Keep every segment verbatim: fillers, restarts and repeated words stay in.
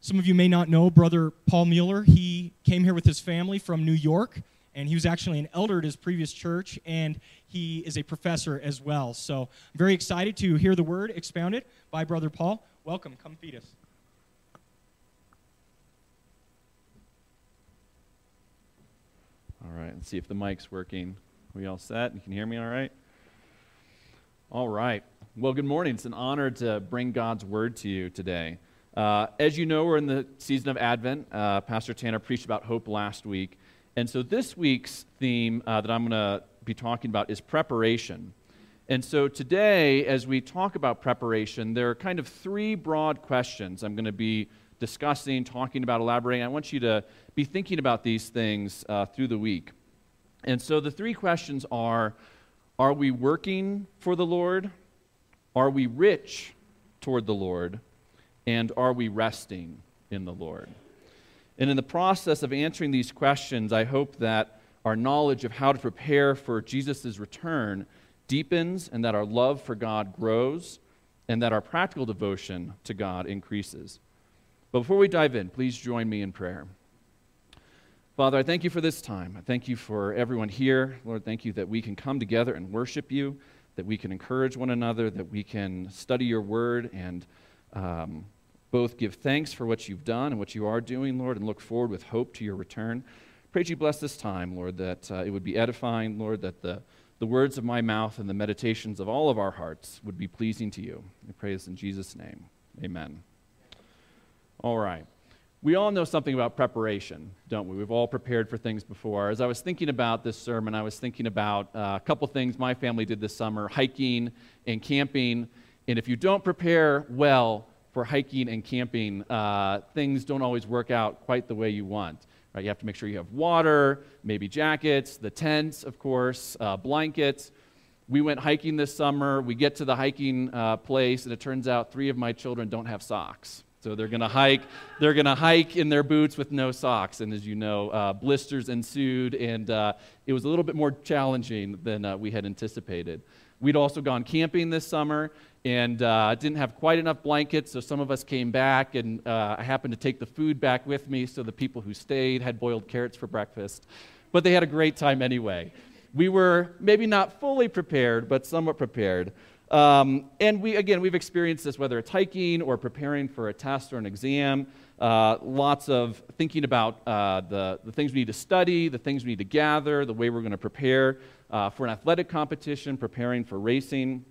Some of you may not know Brother Paul Mueller. He came here with his family from New York, and he was actually an elder at his previous church, and he is a professor as well. So I'm very excited to hear the word expounded by Brother Paul. Welcome. Come feed us. All right, let's see if the mic's working. Are we all set? You can hear me all right? All right. Well, good morning. It's an honor to bring God's word to you today. Uh, as you know, we're in the season of Advent. Uh, Pastor Tanner preached about hope last week. And so this week's theme uh, that I'm going to be talking about is preparation. And so today, as we talk about preparation, there are kind of three broad questions I'm going to be discussing, talking about, elaborating. I want you to be thinking about these things uh, through the week. And so the three questions are, are we working for the Lord? Are we rich toward the Lord? And are we resting in the Lord? And in the process of answering these questions, I hope that our knowledge of how to prepare for Jesus' return deepens, and that our love for God grows, and that our practical devotion to God increases. But before we dive in, please join me in prayer. Father, I thank you for this time. I thank you for everyone here. Lord, thank you that we can come together and worship you, that we can encourage one another, that we can study your word and um, both give thanks for what you've done and what you are doing, Lord, and look forward with hope to your return. Pray that you bless this time, Lord, that uh, it would be edifying, Lord, that the, the words of my mouth and the meditations of all of our hearts would be pleasing to you. I pray this in Jesus' name. Amen. All right. We all know something about preparation, don't we? We've all prepared for things before. As I was thinking about this sermon, I was thinking about uh, a couple things my family did this summer, hiking and camping. And if you don't prepare well for hiking and camping, uh, things don't always work out quite the way you want. Right? You have to make sure you have water, maybe jackets, the tents, of course, uh, blankets. We went hiking this summer. We get to the hiking uh, place, and it turns out three of my children don't have socks. So they're going to hike. They're going to hike in their boots with no socks, and as you know, uh, blisters ensued, and uh, it was a little bit more challenging than uh, we had anticipated. We'd also gone camping this summer, and uh, didn't have quite enough blankets, so some of us came back, and uh, I happened to take the food back with me, so the people who stayed had boiled carrots for breakfast. But they had a great time anyway. We were maybe not fully prepared, but somewhat prepared. Um, and we, again, we've experienced this, whether it's hiking or preparing for a test or an exam. Uh, lots of thinking about uh, the, the things we need to study, the things we need to gather, the way we're going to prepare uh, for an athletic competition, preparing for racing.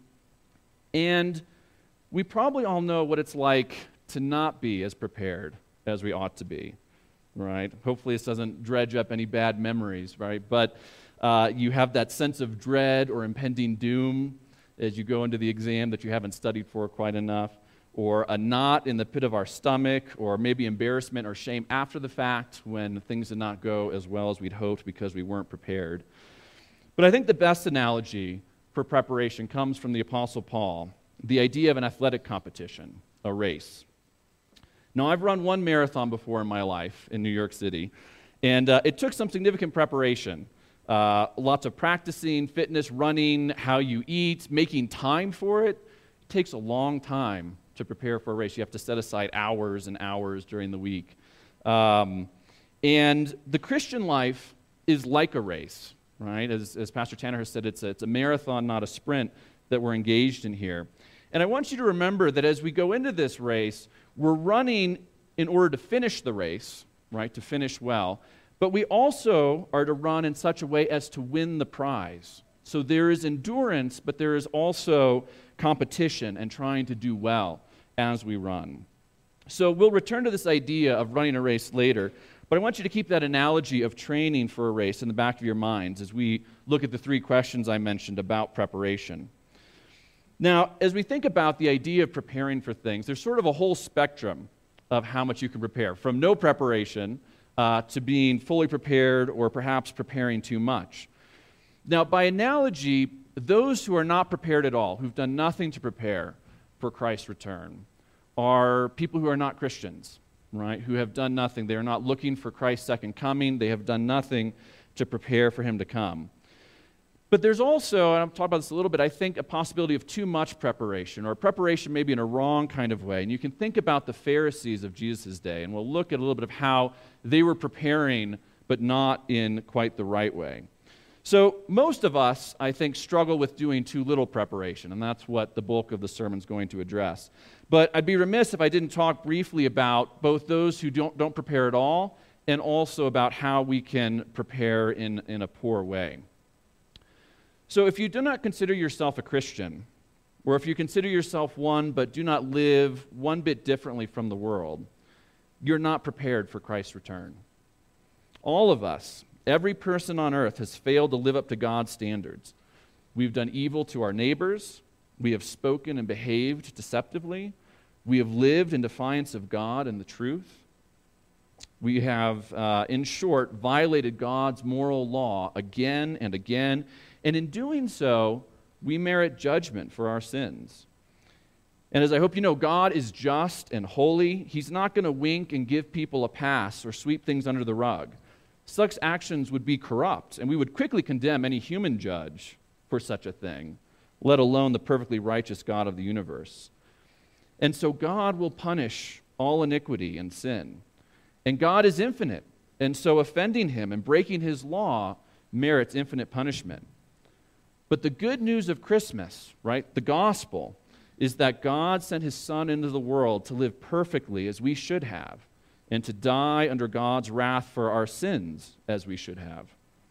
And we probably all know what it's like to not be as prepared as we ought to be, right? Hopefully this doesn't dredge up any bad memories, right? But uh, you have that sense of dread or impending doom as you go into the exam that you haven't studied for quite enough, or a knot in the pit of our stomach, or maybe embarrassment or shame after the fact when things did not go as well as we'd hoped because we weren't prepared. But I think the best analogy for preparation comes from the Apostle Paul, the idea of an athletic competition, a race. Now, I've run one marathon before in my life in New York City, and uh, it took some significant preparation. Uh, lots of practicing, fitness, running, how you eat, making time for it. It takes a long time to prepare for a race. You have to set aside hours and hours during the week. Um, and the Christian life is like a race, right? As, as Pastor Tanner has said, it's a, it's a marathon, not a sprint that we're engaged in here. And I want you to remember that as we go into this race, we're running in order to finish the race, right, to finish well. But we also are to run in such a way as to win the prize. So there is endurance, but there is also competition and trying to do well as we run. So we'll return to this idea of running a race later, but I want you to keep that analogy of training for a race in the back of your minds as we look at the three questions I mentioned about preparation. Now, as we think about the idea of preparing for things, there's sort of a whole spectrum of how much you can prepare, from no preparation Uh, to being fully prepared or perhaps preparing too much. Now, by analogy, those who are not prepared at all, who've done nothing to prepare for Christ's return, are people who are not Christians, right, who have done nothing. They are not looking for Christ's second coming. They have done nothing to prepare for him to come. But there's also, and I'll talk about this a little bit, I think a possibility of too much preparation, or preparation maybe in a wrong kind of way. And you can think about the Pharisees of Jesus' day, and we'll look at a little bit of how they were preparing, but not in quite the right way. So most of us, I think, struggle with doing too little preparation, and that's what the bulk of the sermon is going to address. But I'd be remiss if I didn't talk briefly about both those who don't, don't prepare at all, and also about how we can prepare in, in a poor way. So if you do not consider yourself a Christian, or if you consider yourself one but do not live one bit differently from the world, you're not prepared for Christ's return. All of us, every person on earth, has failed to live up to God's standards. We've done evil to our neighbors. We have spoken and behaved deceptively. We have lived in defiance of God and the truth. We have, uh, in short, violated God's moral law again and again. And in doing so, we merit judgment for our sins. And as I hope you know, God is just and holy. He's not going to wink and give people a pass or sweep things under the rug. Such actions would be corrupt, and we would quickly condemn any human judge for such a thing, let alone the perfectly righteous God of the universe. And so God will punish all iniquity and sin. And God is infinite, and so offending him and breaking his law merits infinite punishment. But the good news of Christmas, right, the gospel, is that God sent his Son into the world to live perfectly as we should have, and to die under God's wrath for our sins as we should have.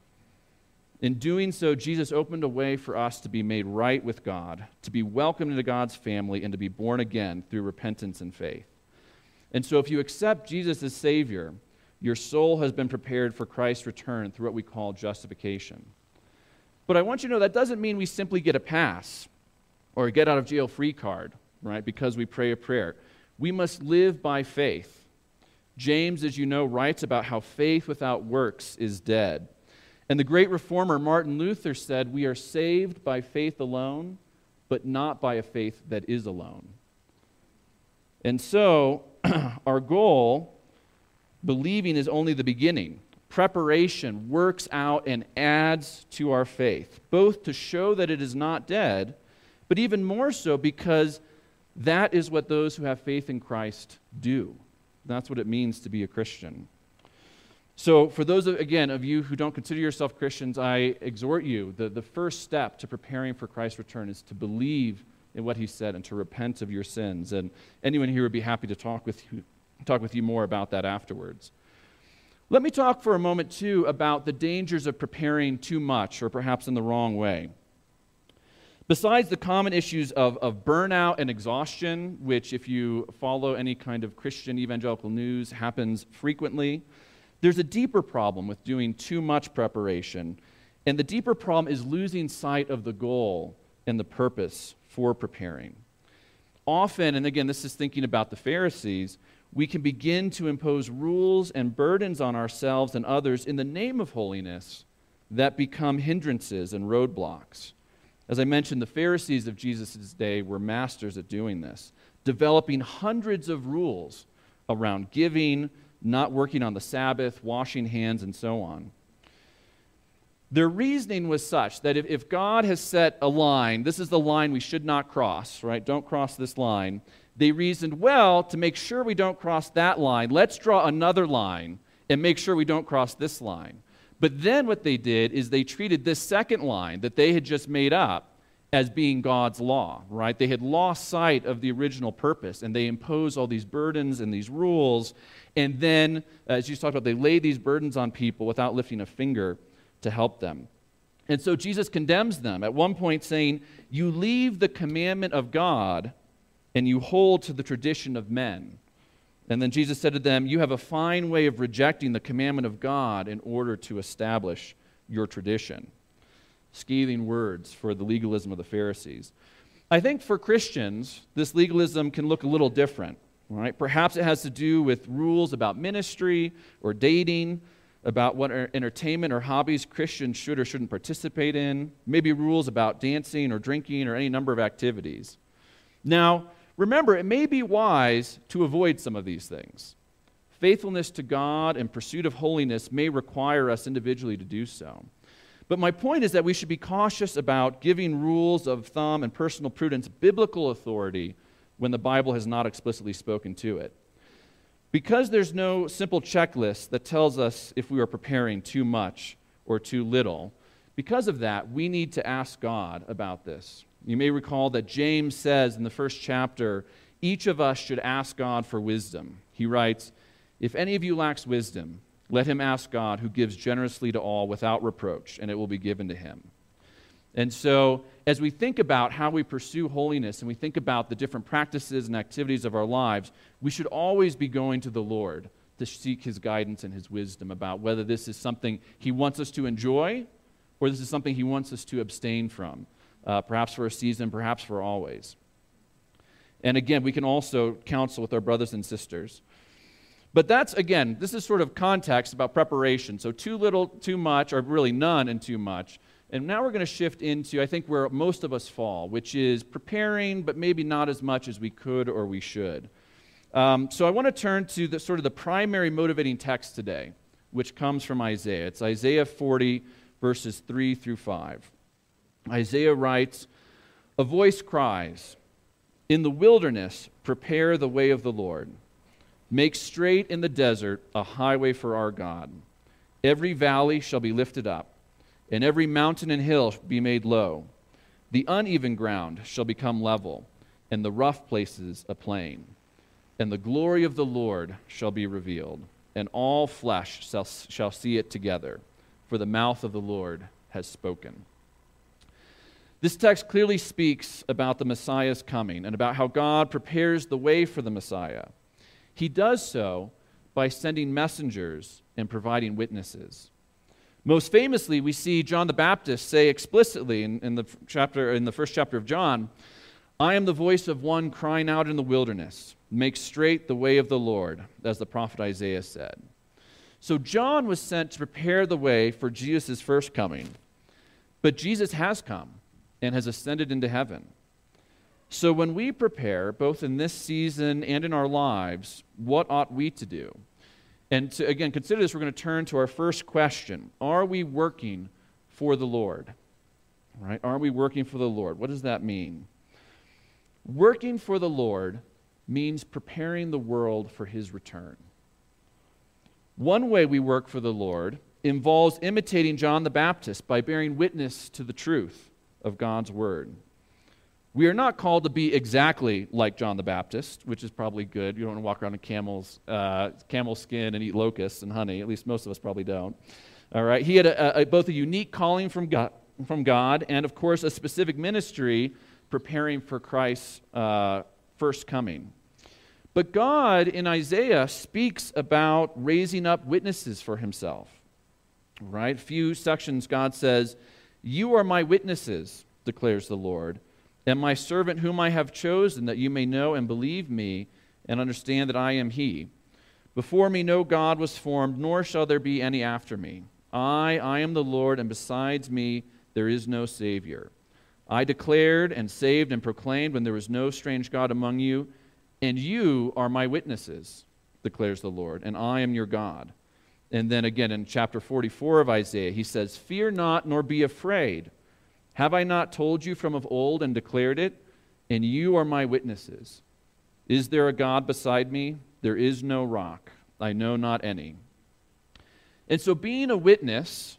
In doing so, Jesus opened a way for us to be made right with God, to be welcomed into God's family, and to be born again through repentance and faith. And so if you accept Jesus as Savior, your soul has been prepared for Christ's return through what we call justification. But I want you to know that doesn't mean we simply get a pass or a get-out-of-jail-free card, right, because we pray a prayer. We must live by faith. James, as you know, writes about how faith without works is dead. And the great reformer Martin Luther said, we are saved by faith alone, but not by a faith that is alone. And so, our goal, believing, is only the beginning. Preparation works out and adds to our faith, both to show that it is not dead, but even more so because that is what those who have faith in Christ do. That's what it means to be a Christian. So for those, of, again, of you who don't consider yourself Christians, I exhort you, the, the first step to preparing for Christ's return is to believe in what he said and to repent of your sins. And anyone here would be happy to talk with you, talk with you more about that afterwards. Let me talk for a moment, too, about the dangers of preparing too much or perhaps in the wrong way. Besides the common issues of, of burnout and exhaustion, which if you follow any kind of Christian evangelical news happens frequently, there's a deeper problem with doing too much preparation. And the deeper problem is losing sight of the goal and the purpose for preparing. Often, and again, this is thinking about the Pharisees, we can begin to impose rules and burdens on ourselves and others in the name of holiness that become hindrances and roadblocks. As I mentioned, the Pharisees of Jesus' day were masters at doing this, developing hundreds of rules around giving, not working on the Sabbath, washing hands, and so on. Their reasoning was such that if, if God has set a line, this is the line we should not cross, right? Don't cross this line. They reasoned, well, to make sure we don't cross that line, let's draw another line and make sure we don't cross this line. But then what they did is they treated this second line that they had just made up as being God's law, right? They had lost sight of the original purpose, and they imposed all these burdens and these rules, and then, as you talked about, they laid these burdens on people without lifting a finger to help them. And so Jesus condemns them at one point saying, you leave the commandment of God and you hold to the tradition of men. And then Jesus said to them, you have a fine way of rejecting the commandment of God in order to establish your tradition. Scathing words for the legalism of the Pharisees. I think for Christians, this legalism can look a little different, right? Perhaps it has to do with rules about ministry or dating, about what entertainment or hobbies Christians should or shouldn't participate in, maybe rules about dancing or drinking or any number of activities. Now, remember, it may be wise to avoid some of these things. Faithfulness to God and pursuit of holiness may require us individually to do so. But my point is that we should be cautious about giving rules of thumb and personal prudence biblical authority when the Bible has not explicitly spoken to it. Because there's no simple checklist that tells us if we are preparing too much or too little, because of that, we need to ask God about this. You may recall that James says in the first chapter, each of us should ask God for wisdom. He writes, "If any of you lacks wisdom, let him ask God, who gives generously to all without reproach, and it will be given to him." And so, as we think about how we pursue holiness and we think about the different practices and activities of our lives, we should always be going to the Lord to seek his guidance and his wisdom about whether this is something he wants us to enjoy or this is something he wants us to abstain from, uh, perhaps for a season, perhaps for always. And again, we can also counsel with our brothers and sisters. But that's, again, this is sort of context about preparation. So too little, too much, or really none and too much. And now we're going to shift into, I think, where most of us fall, which is preparing, but maybe not as much as we could or we should. Um, so I want to turn to the sort of the primary motivating text today, which comes from Isaiah. It's Isaiah forty, verses three through five. Isaiah writes, "A voice cries, 'In the wilderness, prepare the way of the Lord. Make straight in the desert a highway for our God. Every valley shall be lifted up, and every mountain and hill be made low. The uneven ground shall become level, and the rough places a plain. And the glory of the Lord shall be revealed, and all flesh shall, shall see it together, for the mouth of the Lord has spoken." This text clearly speaks about the Messiah's coming and about how God prepares the way for the Messiah. He does so by sending messengers and providing witnesses. Most famously, we see John the Baptist say explicitly in, in, the chapter, in the first chapter of John, "I am the voice of one crying out in the wilderness, make straight the way of the Lord," as the prophet Isaiah said. So John was sent to prepare the way for Jesus' first coming. But Jesus has come and has ascended into heaven. So when we prepare, both in this season and in our lives, what ought we to do? And to, again, consider this, we're going to turn to our first question. Are we working for the Lord? Right? Are we working for the Lord? What does that mean? Working for the Lord means preparing the world for his return. One way we work for the Lord involves imitating John the Baptist by bearing witness to the truth of God's word. We are not called to be exactly like John the Baptist, which is probably good. You don't want to walk around in camel's, uh, camel skin and eat locusts and honey. At least most of us probably don't. All right. He had a, a, both a unique calling from God, from God and, of course, a specific ministry preparing for Christ's uh, first coming. But God, in Isaiah, speaks about raising up witnesses for himself. Right? A few sections, God says, "You are my witnesses, declares the Lord, and my servant whom I have chosen, that you may know and believe me and understand that I am he. Before me no God was formed, nor shall there be any after me. I, I am the Lord, and besides me there is no Savior. I declared and saved and proclaimed when there was no strange God among you, and you are my witnesses, declares the Lord, and I am your God." And then again in chapter forty-four of Isaiah, he says, "Fear not, nor be afraid. Have I not told you from of old and declared it? And you are my witnesses. Is there a God beside me? There is no rock. I know not any." And so being a witness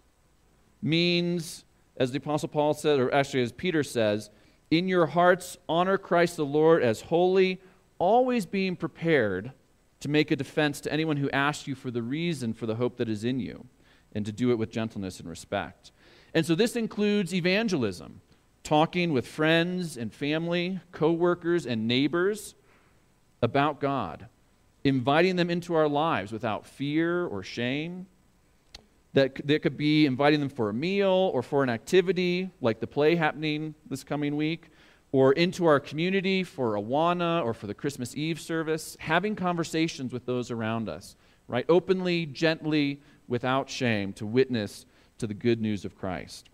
means, as the Apostle Paul said, or actually as Peter says, in your hearts honor Christ the Lord as holy, always being prepared to make a defense to anyone who asks you for the reason for the hope that is in you, and to do it with gentleness and respect. And so this includes evangelism, talking with friends and family, co-workers and neighbors about God, inviting them into our lives without fear or shame. That, that could be inviting them for a meal or for an activity like the play happening this coming week, or into our community for Awana or for the Christmas Eve service, having conversations with those around us, right? Openly, gently, without shame, to witness to the good news of Christ.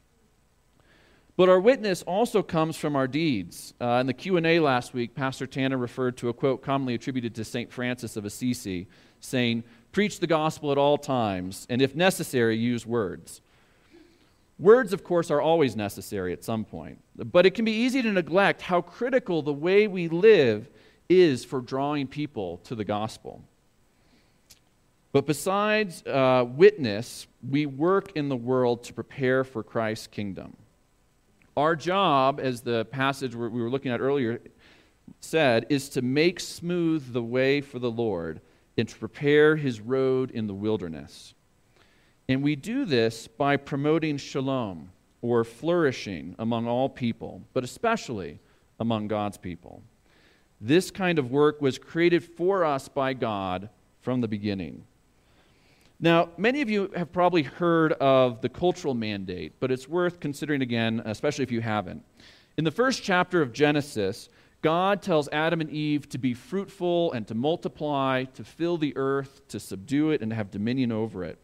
But our witness also comes from our deeds. Uh, in the Q and A last week, Pastor Tanner referred to a quote commonly attributed to Saint Francis of Assisi, saying, "Preach the gospel at all times, and if necessary, use words." Words, of course, are always necessary at some point, but it can be easy to neglect how critical the way we live is for drawing people to the gospel. But besides uh, witness, we work in the world to prepare for Christ's kingdom. Our job, as the passage we were looking at earlier said, is to make smooth the way for the Lord and to prepare his road in the wilderness. And we do this by promoting shalom, or flourishing among all people, but especially among God's people. This kind of work was created for us by God from the beginning. Now, many of you have probably heard of the cultural mandate, but it's worth considering again, especially if you haven't. In the first chapter of Genesis, God tells Adam and Eve to be fruitful and to multiply, to fill the earth, to subdue it, and to have dominion over it.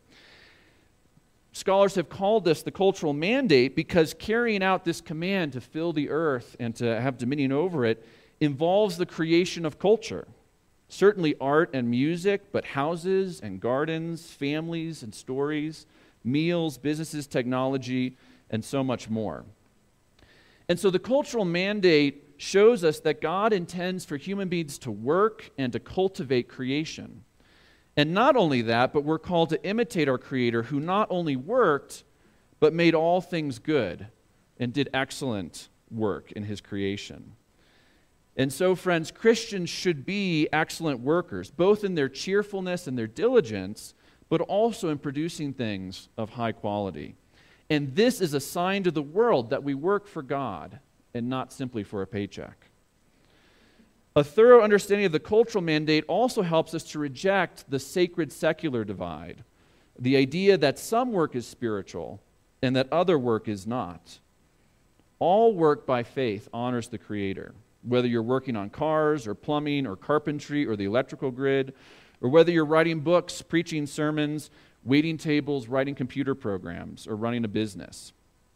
Scholars have called this the cultural mandate because carrying out this command to fill the earth and to have dominion over it involves the creation of culture. Certainly art and music, but houses and gardens, families and stories, meals, businesses, technology, and so much more. And so the cultural mandate shows us that God intends for human beings to work and to cultivate creation. And not only that, but we're called to imitate our Creator, who not only worked, but made all things good and did excellent work in his creation. And so, friends, Christians should be excellent workers, both in their cheerfulness and their diligence, but also in producing things of high quality. And this is a sign to the world that we work for God and not simply for a paycheck. A thorough understanding of the cultural mandate also helps us to reject the sacred-secular divide, the idea that some work is spiritual and that other work is not. All work by faith honors the Creator, whether you're working on cars or plumbing or carpentry or the electrical grid, or whether you're writing books, preaching sermons, waiting tables, writing computer programs, or running a business.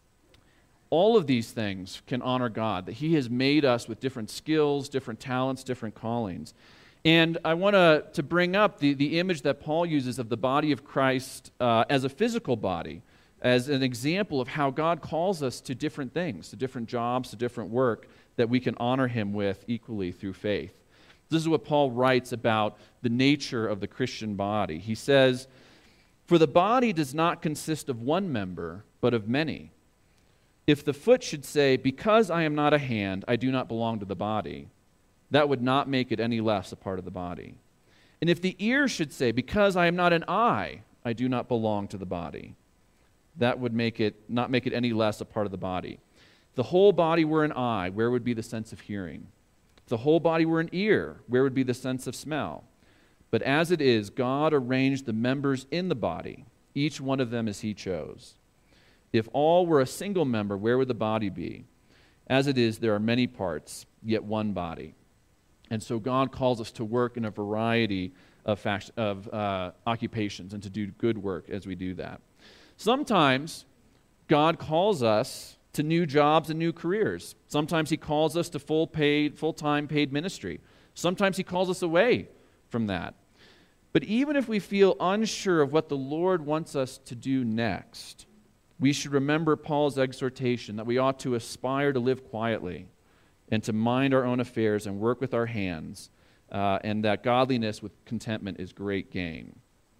All of these things can honor God, that he has made us with different skills, different talents, different callings. And I want to to bring up the, the image that Paul uses of the body of Christ uh, as a physical body, as an example of how God calls us to different things, to different jobs, to different work that we can honor him with equally through faith. This is what Paul writes about the nature of the Christian body. He says, "For the body does not consist of one member, but of many. If the foot should say, 'Because I am not a hand, I do not belong to the body,' that would not make it any less a part of the body. And if the ear should say, 'Because I am not an eye, I do not belong to the body,' that would make it not make it any less a part of the body. If the whole body were an eye, where would be the sense of hearing? If the whole body were an ear, where would be the sense of smell? But as it is, God arranged the members in the body, each one of them as he chose. If all were a single member, where would the body be? As it is, there are many parts, yet one body." And so God calls us to work in a variety of, fact, of uh, occupations and to do good work as we do that. Sometimes God calls us to new jobs and new careers. Sometimes he calls us to full paid, full-time paid ministry. Sometimes he calls us away from that. But even if we feel unsure of what the Lord wants us to do next, we should remember Paul's exhortation that we ought to aspire to live quietly and to mind our own affairs and work with our hands, uh, and that godliness with contentment is great gain.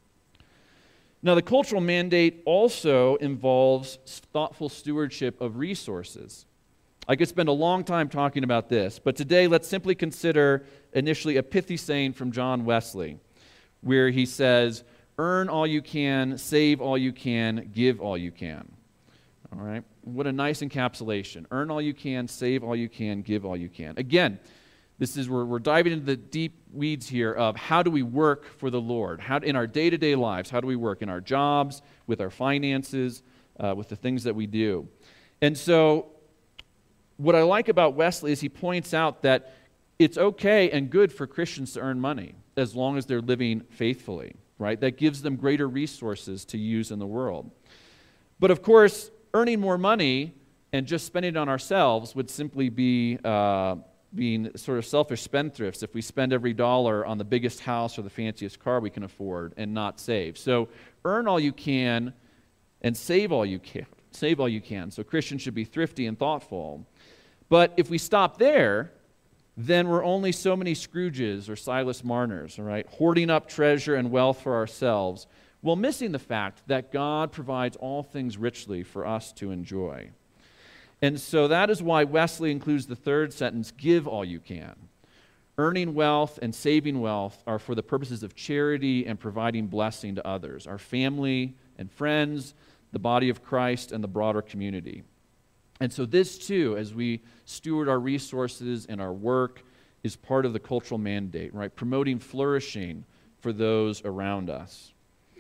Now, the cultural mandate also involves thoughtful stewardship of resources. I could spend a long time talking about this, but today let's simply consider initially a pithy saying from John Wesley, where he says, "Earn all you can, save all you can, give all you can." All right? What a nice encapsulation. Earn all you can, save all you can, give all you can. Again, this is where we're diving into the deep weeds here of how do we work for the Lord? How in our day-to-day lives, how do we work in our jobs, with our finances, uh, with the things that we do? And so what I like about Wesley is he points out that it's okay and good for Christians to earn money as long as they're living faithfully, right? That gives them greater resources to use in the world. But of course, earning more money and just spending it on ourselves would simply be uh, being sort of selfish spendthrifts if we spend every dollar on the biggest house or the fanciest car we can afford and not save. So earn all you can and save all you can save all you can. So Christians should be thrifty and thoughtful. But if we stop there, then we're only so many Scrooges or Silas Marners, all right, hoarding up treasure and wealth for ourselves, while missing the fact that God provides all things richly for us to enjoy. And so that is why Wesley includes the third sentence, give all you can. Earning wealth and saving wealth are for the purposes of charity and providing blessing to others, our family and friends, the body of Christ, and the broader community. And so this, too, as we steward our resources and our work, is part of the cultural mandate, right? Promoting flourishing for those around us.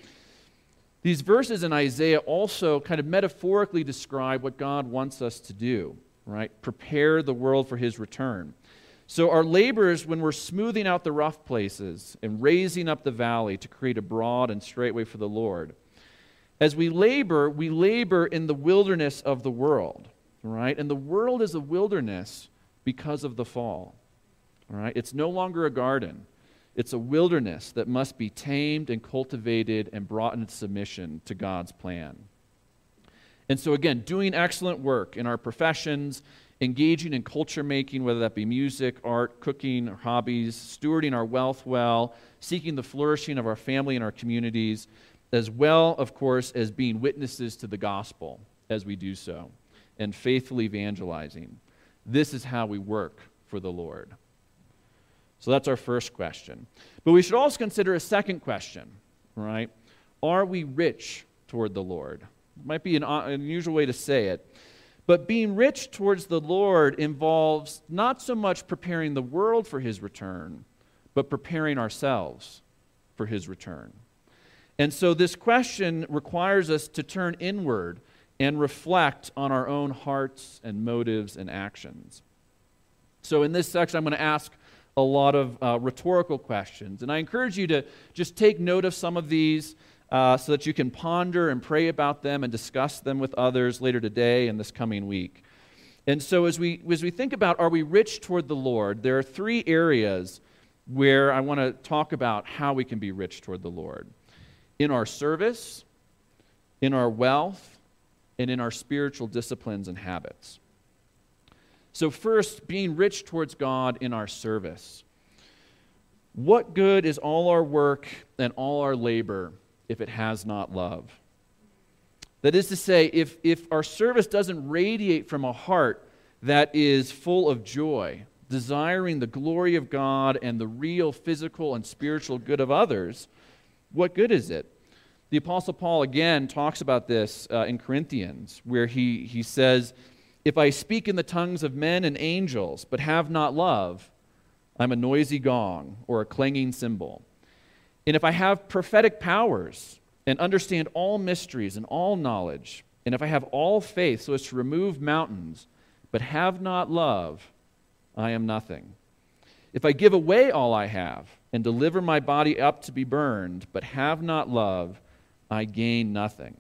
These verses in Isaiah also kind of metaphorically describe what God wants us to do, right? Prepare the world for his return. So our labors, when we're smoothing out the rough places and raising up the valley to create a broad and straight way for the Lord, as we labor, we labor in the wilderness of the world, right? And the world is a wilderness because of the fall, right? It's no longer a garden. It's a wilderness that must be tamed and cultivated and brought into submission to God's plan. And so again, doing excellent work in our professions, engaging in culture making, whether that be music, art, cooking, or hobbies, stewarding our wealth well, seeking the flourishing of our family and our communities, as well, of course, as being witnesses to the gospel as we do so, and faithfully evangelizing. This is how we work for the Lord. So that's our first question. But we should also consider a second question, right? Are we rich toward the Lord? It might be an unusual way to say it. But being rich towards the Lord involves not so much preparing the world for his return, but preparing ourselves for his return. And so this question requires us to turn inward and reflect on our own hearts and motives and actions. So in this section, I'm going to ask a lot of uh, rhetorical questions. And I encourage you to just take note of some of these uh, so that you can ponder and pray about them and discuss them with others later today and this coming week. And so as we, as we think about, are we rich toward the Lord, there are three areas where I want to talk about how we can be rich toward the Lord. In our service, in our wealth, and in our spiritual disciplines and habits. So first, being rich towards God in our service. What good is all our work and all our labor if it has not love? That is to say, if, if our service doesn't radiate from a heart that is full of joy, desiring the glory of God and the real physical and spiritual good of others, what good is it? The Apostle Paul again talks about this uh, in Corinthians, where he, he says, if I speak in the tongues of men and angels, but have not love, I'm a noisy gong or a clanging cymbal. And if I have prophetic powers and understand all mysteries and all knowledge, and if I have all faith so as to remove mountains, but have not love, I am nothing. If I give away all I have and deliver my body up to be burned, but have not love, I gain nothing.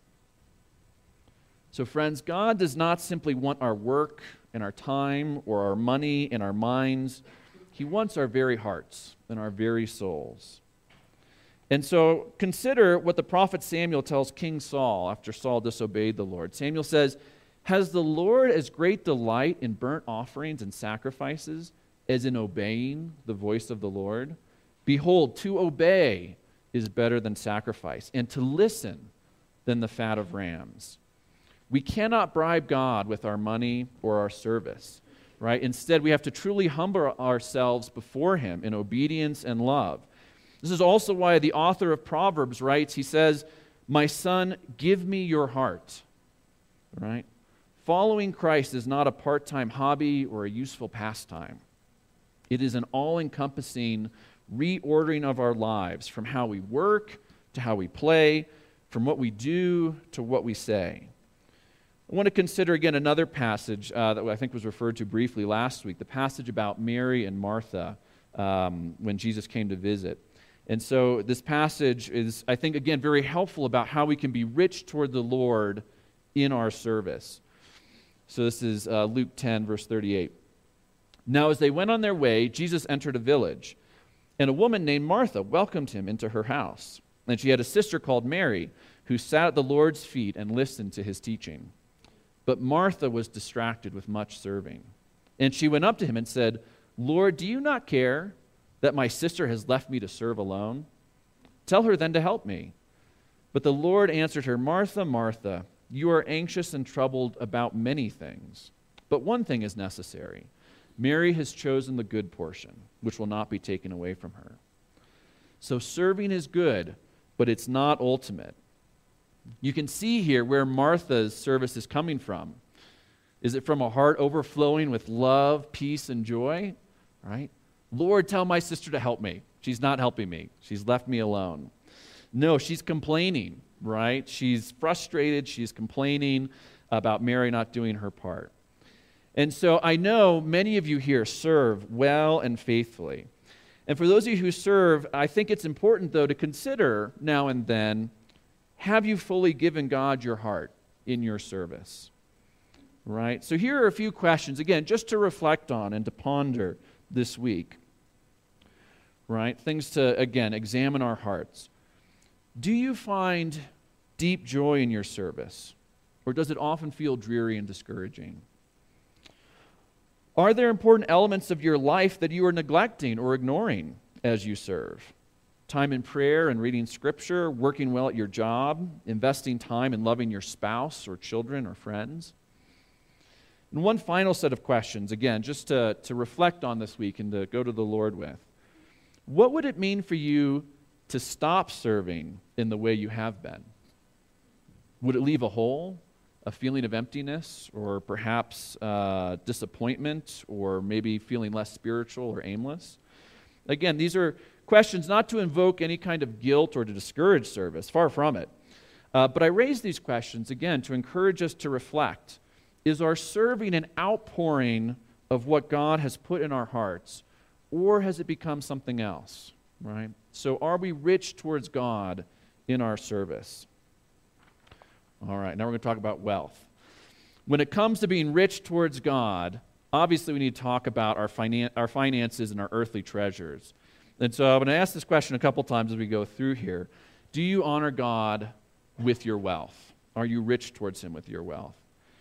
So friends, God does not simply want our work and our time or our money and our minds. He wants our very hearts and our very souls. And so consider what the prophet Samuel tells King Saul after Saul disobeyed the Lord. Samuel says, has the Lord as great delight in burnt offerings and sacrifices as in obeying the voice of the Lord? Behold, to obey is better than sacrifice, and to listen than the fat of rams. We cannot bribe God with our money or our service, right? Instead, we have to truly humble ourselves before him in obedience and love. This is also why the author of Proverbs writes, he says, my son, give me your heart, right? Following Christ is not a part-time hobby or a useful pastime. It is an all-encompassing reordering of our lives, from how we work to how we play, from what we do to what we say. I want to consider again another passage uh, that I think was referred to briefly last week, the passage about Mary and Martha um, when Jesus came to visit. And so this passage is, I think, again, very helpful about how we can be rich toward the Lord in our service. So this is uh, Luke ten, verse thirty-eight. Now as they went on their way, Jesus entered a village, and a woman named Martha welcomed him into her house. And she had a sister called Mary, who sat at the Lord's feet and listened to his teaching. But Martha was distracted with much serving. And she went up to him and said, Lord, do you not care that my sister has left me to serve alone? Tell her then to help me. But the Lord answered her, Martha, Martha, you are anxious and troubled about many things, but one thing is necessary. Mary has chosen the good portion, which will not be taken away from her. So serving is good, but it's not ultimate. You can see here where Martha's service is coming from. Is it from a heart overflowing with love, peace, and joy? Right? Lord, tell my sister to help me. She's not helping me. She's left me alone. No, she's complaining, right? She's frustrated. She's complaining about Mary not doing her part. And so I know many of you here serve well and faithfully. And for those of you who serve, I think it's important, though, to consider now and then, have you fully given God your heart in your service? Right? So here are a few questions, again, just to reflect on and to ponder this week. Right? Things to, again, examine our hearts. Do you find deep joy in your service, or does it often feel dreary and discouraging? Are there important elements of your life that you are neglecting or ignoring as you serve? Time in prayer and reading Scripture, working well at your job, investing time in loving your spouse or children or friends? And one final set of questions, again, just to, to reflect on this week and to go to the Lord with. What would it mean for you to stop serving in the way you have been? Would it leave a hole, a feeling of emptiness, or perhaps uh, disappointment, or maybe feeling less spiritual or aimless? Again, these are questions not to invoke any kind of guilt or to discourage service, far from it. Uh, but I raise these questions, again, to encourage us to reflect. Is our serving an outpouring of what God has put in our hearts, or has it become something else, right? So are we rich towards God in our service? All right, now we're going to talk about wealth. When it comes to being rich towards God, obviously we need to talk about our, finan- our finances and our earthly treasures. And so I'm going to ask this question a couple times as we go through here. Do you honor God with your wealth? Are you rich towards Him with your wealth?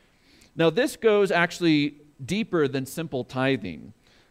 Now this goes actually deeper than simple tithing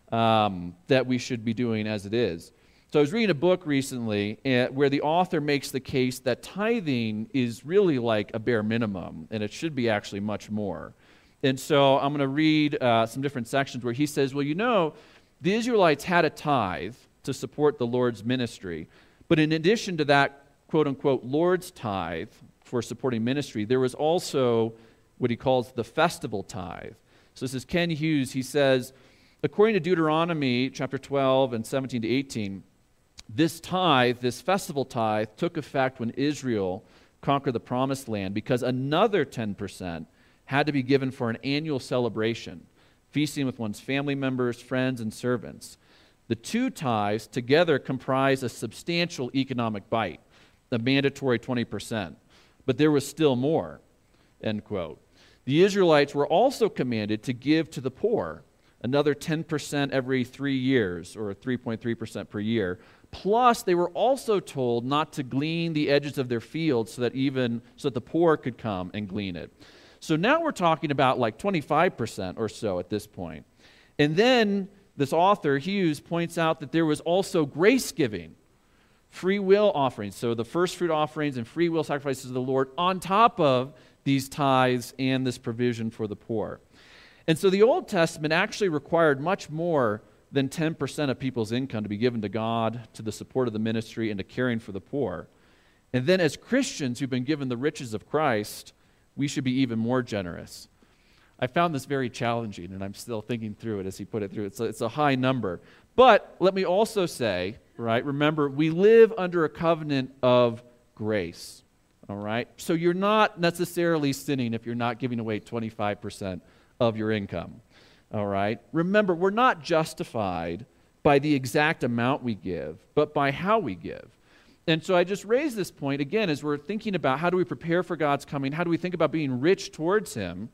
um, that we should be doing as it is. So I was reading a book recently uh, where the author makes the case that tithing is really like a bare minimum, and it should be actually much more. And so I'm going to read uh, some different sections where he says, well, you know, the Israelites had a tithe to support the Lord's ministry, but in addition to that, quote-unquote, Lord's tithe for supporting ministry, there was also what he calls the festival tithe. So this is Ken Hughes. He says, according to Deuteronomy chapter twelve and seventeen to eighteen, this tithe, this festival tithe, took effect when Israel conquered the Promised Land because another ten percent had to be given for an annual celebration, feasting with one's family members, friends, and servants. The two tithes together comprise a substantial economic bite, a mandatory twenty percent. But there was still more, end quote. The Israelites were also commanded to give to the poor, another ten percent every three years, or three point three percent per year. Plus, they were also told not to glean the edges of their fields so that even so that the poor could come and glean it. So now we're talking about like twenty-five percent or so at this point. And then this author, Hughes, points out that there was also grace giving, free will offerings. So the first fruit offerings and free will sacrifices to the Lord on top of these tithes and this provision for the poor. And so the Old Testament actually required much more than ten percent of people's income to be given to God, to the support of the ministry, and to caring for the poor. And then as Christians who've been given the riches of Christ, we should be even more generous. I found this very challenging, and I'm still thinking through it as he put it through. It's a, it's a high number. But let me also say, right, remember, we live under a covenant of grace, all right? So you're not necessarily sinning if you're not giving away twenty-five percent of your income. All right? Remember, we're not justified by the exact amount we give, but by how we give. And so I just raise this point again as we're thinking about how do we prepare for God's coming, how do we think about being rich towards Him,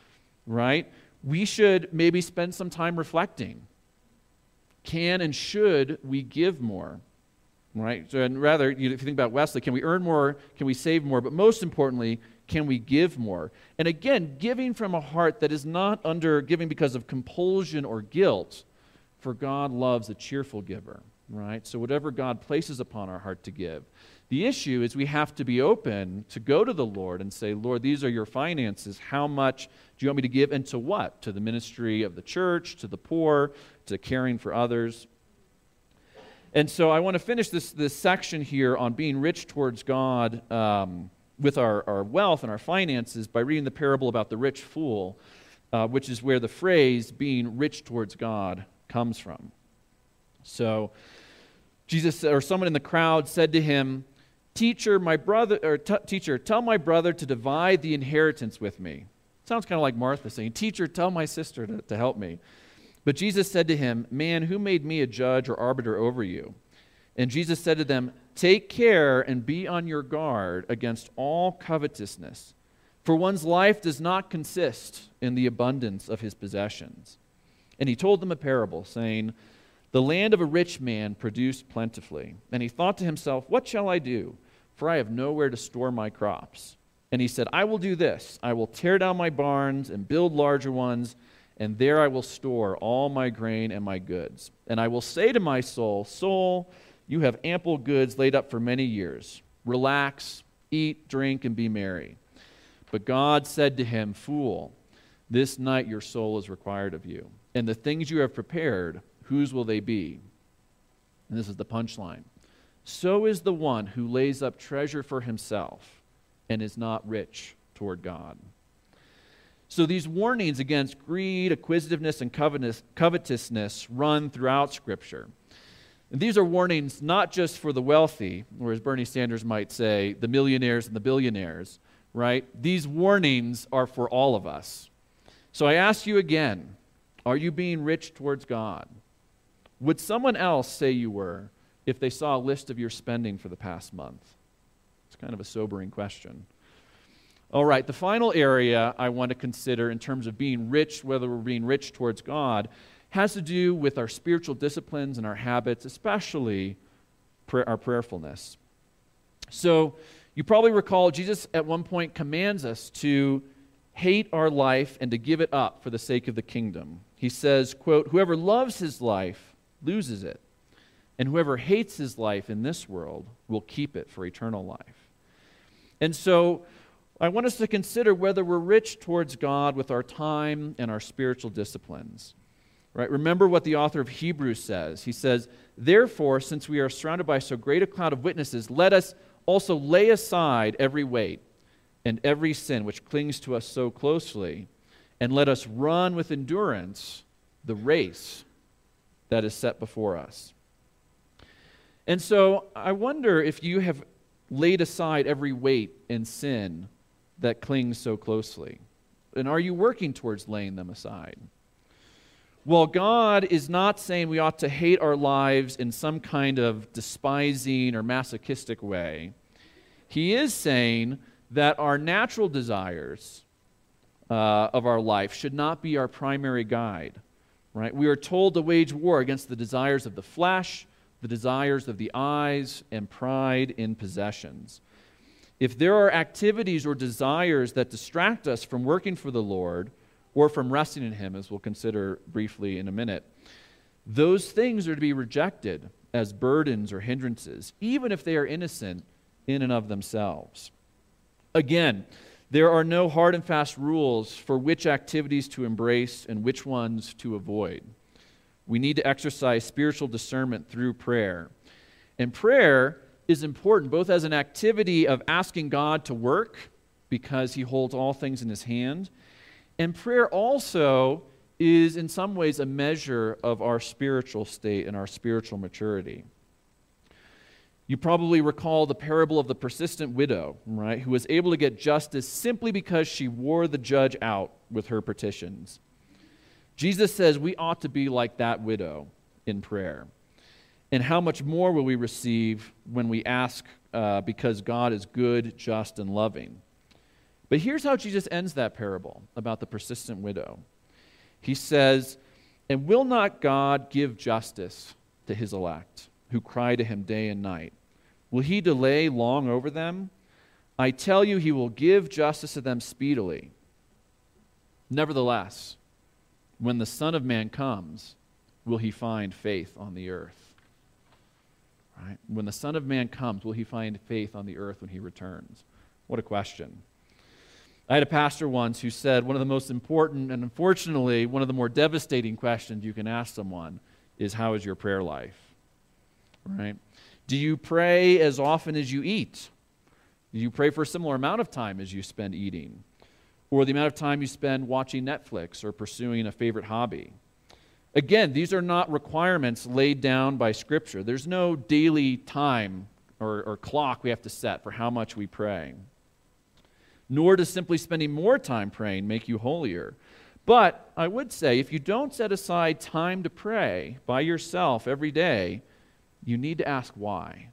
right? We should maybe spend some time reflecting. Can and should we give more, right? So, and rather, you know, if you think about Wesley, can we earn more? Can we save more? But most importantly, can we give more? And again, giving from a heart that is not under giving because of compulsion or guilt, for God loves a cheerful giver, right? So whatever God places upon our heart to give. The issue is we have to be open to go to the Lord and say, Lord, these are your finances. How much do you want me to give, and to what? To the ministry of the church, to the poor, to caring for others. And so I want to finish this, this section here on being rich towards God um, with our, our wealth and our finances by reading the parable about the rich fool, uh, which is where the phrase being rich towards God comes from. So Jesus, or someone in the crowd, said to him, Teacher, my brother, or t- teacher, tell my brother to divide the inheritance with me. Sounds kind of like Martha saying, Teacher, tell my sister to, to help me. But Jesus said to him, Man, who made me a judge or arbiter over you? And Jesus said to them, Take care and be on your guard against all covetousness, for one's life does not consist in the abundance of his possessions. And he told them a parable, saying, The land of a rich man produced plentifully. And he thought to himself, What shall I do? For I have nowhere to store my crops. And he said, I will do this. I will tear down my barns and build larger ones, and there I will store all my grain and my goods. And I will say to my soul, Soul, you have ample goods laid up for many years. Relax, eat, drink, and be merry. But God said to him, Fool, this night your soul is required of you. And the things you have prepared, whose will they be? And this is the punchline. So is the one who lays up treasure for himself and is not rich toward God. So these warnings against greed, acquisitiveness, and covetousness run throughout Scripture. And these are warnings not just for the wealthy, or as Bernie Sanders might say, the millionaires and the billionaires, right? These warnings are for all of us. So I ask you again, are you being rich towards God? Would someone else say you were if they saw a list of your spending for the past month? It's kind of a sobering question. All right, the final area I want to consider in terms of being rich, whether we're being rich towards God, has to do with our spiritual disciplines and our habits, especially prayer, our prayerfulness. So you probably recall Jesus at one point commands us to hate our life and to give it up for the sake of the kingdom. He says, quote, Whoever loves his life loses it, and whoever hates his life in this world will keep it for eternal life. And so I want us to consider whether we're rich towards God with our time and our spiritual disciplines. Right? Remember what the author of Hebrews says. He says, Therefore, since we are surrounded by so great a cloud of witnesses, let us also lay aside every weight and every sin which clings to us so closely, and let us run with endurance the race that is set before us. And so I wonder if you have laid aside every weight and sin that clings so closely. And are you working towards laying them aside? Well, God is not saying we ought to hate our lives in some kind of despising or masochistic way. He is saying that our natural desires uh, of our life should not be our primary guide. Right? We are told to wage war against the desires of the flesh, the desires of the eyes, and pride in possessions. If there are activities or desires that distract us from working for the Lord or from resting in Him, as we'll consider briefly in a minute, those things are to be rejected as burdens or hindrances, even if they are innocent in and of themselves. Again, there are no hard and fast rules for which activities to embrace and which ones to avoid. We need to exercise spiritual discernment through prayer. And prayer is important both as an activity of asking God to work because He holds all things in His hand, and prayer also is in some ways a measure of our spiritual state and our spiritual maturity. You probably recall the parable of the persistent widow, right, who was able to get justice simply because she wore the judge out with her petitions. Jesus says we ought to be like that widow in prayer. And how much more will we receive when we ask uh, because God is good, just, and loving? But here's how Jesus ends that parable about the persistent widow. He says, "And will not God give justice to His elect, who cry to him day and night. Will he delay long over them? I tell you, he will give justice to them speedily. Nevertheless, when the Son of Man comes, will he find faith on the earth? Right? When the Son of Man comes, will he find faith on the earth when he returns? What a question. I had a pastor once who said one of the most important and unfortunately one of the more devastating questions you can ask someone is, how is your prayer life? Right? Do you pray as often as you eat? Do you pray for a similar amount of time as you spend eating? Or the amount of time you spend watching Netflix or pursuing a favorite hobby? Again, these are not requirements laid down by Scripture. There's no daily time or, or clock we have to set for how much we pray. Nor does simply spending more time praying make you holier. But I would say, if you don't set aside time to pray by yourself every day, you need to ask why.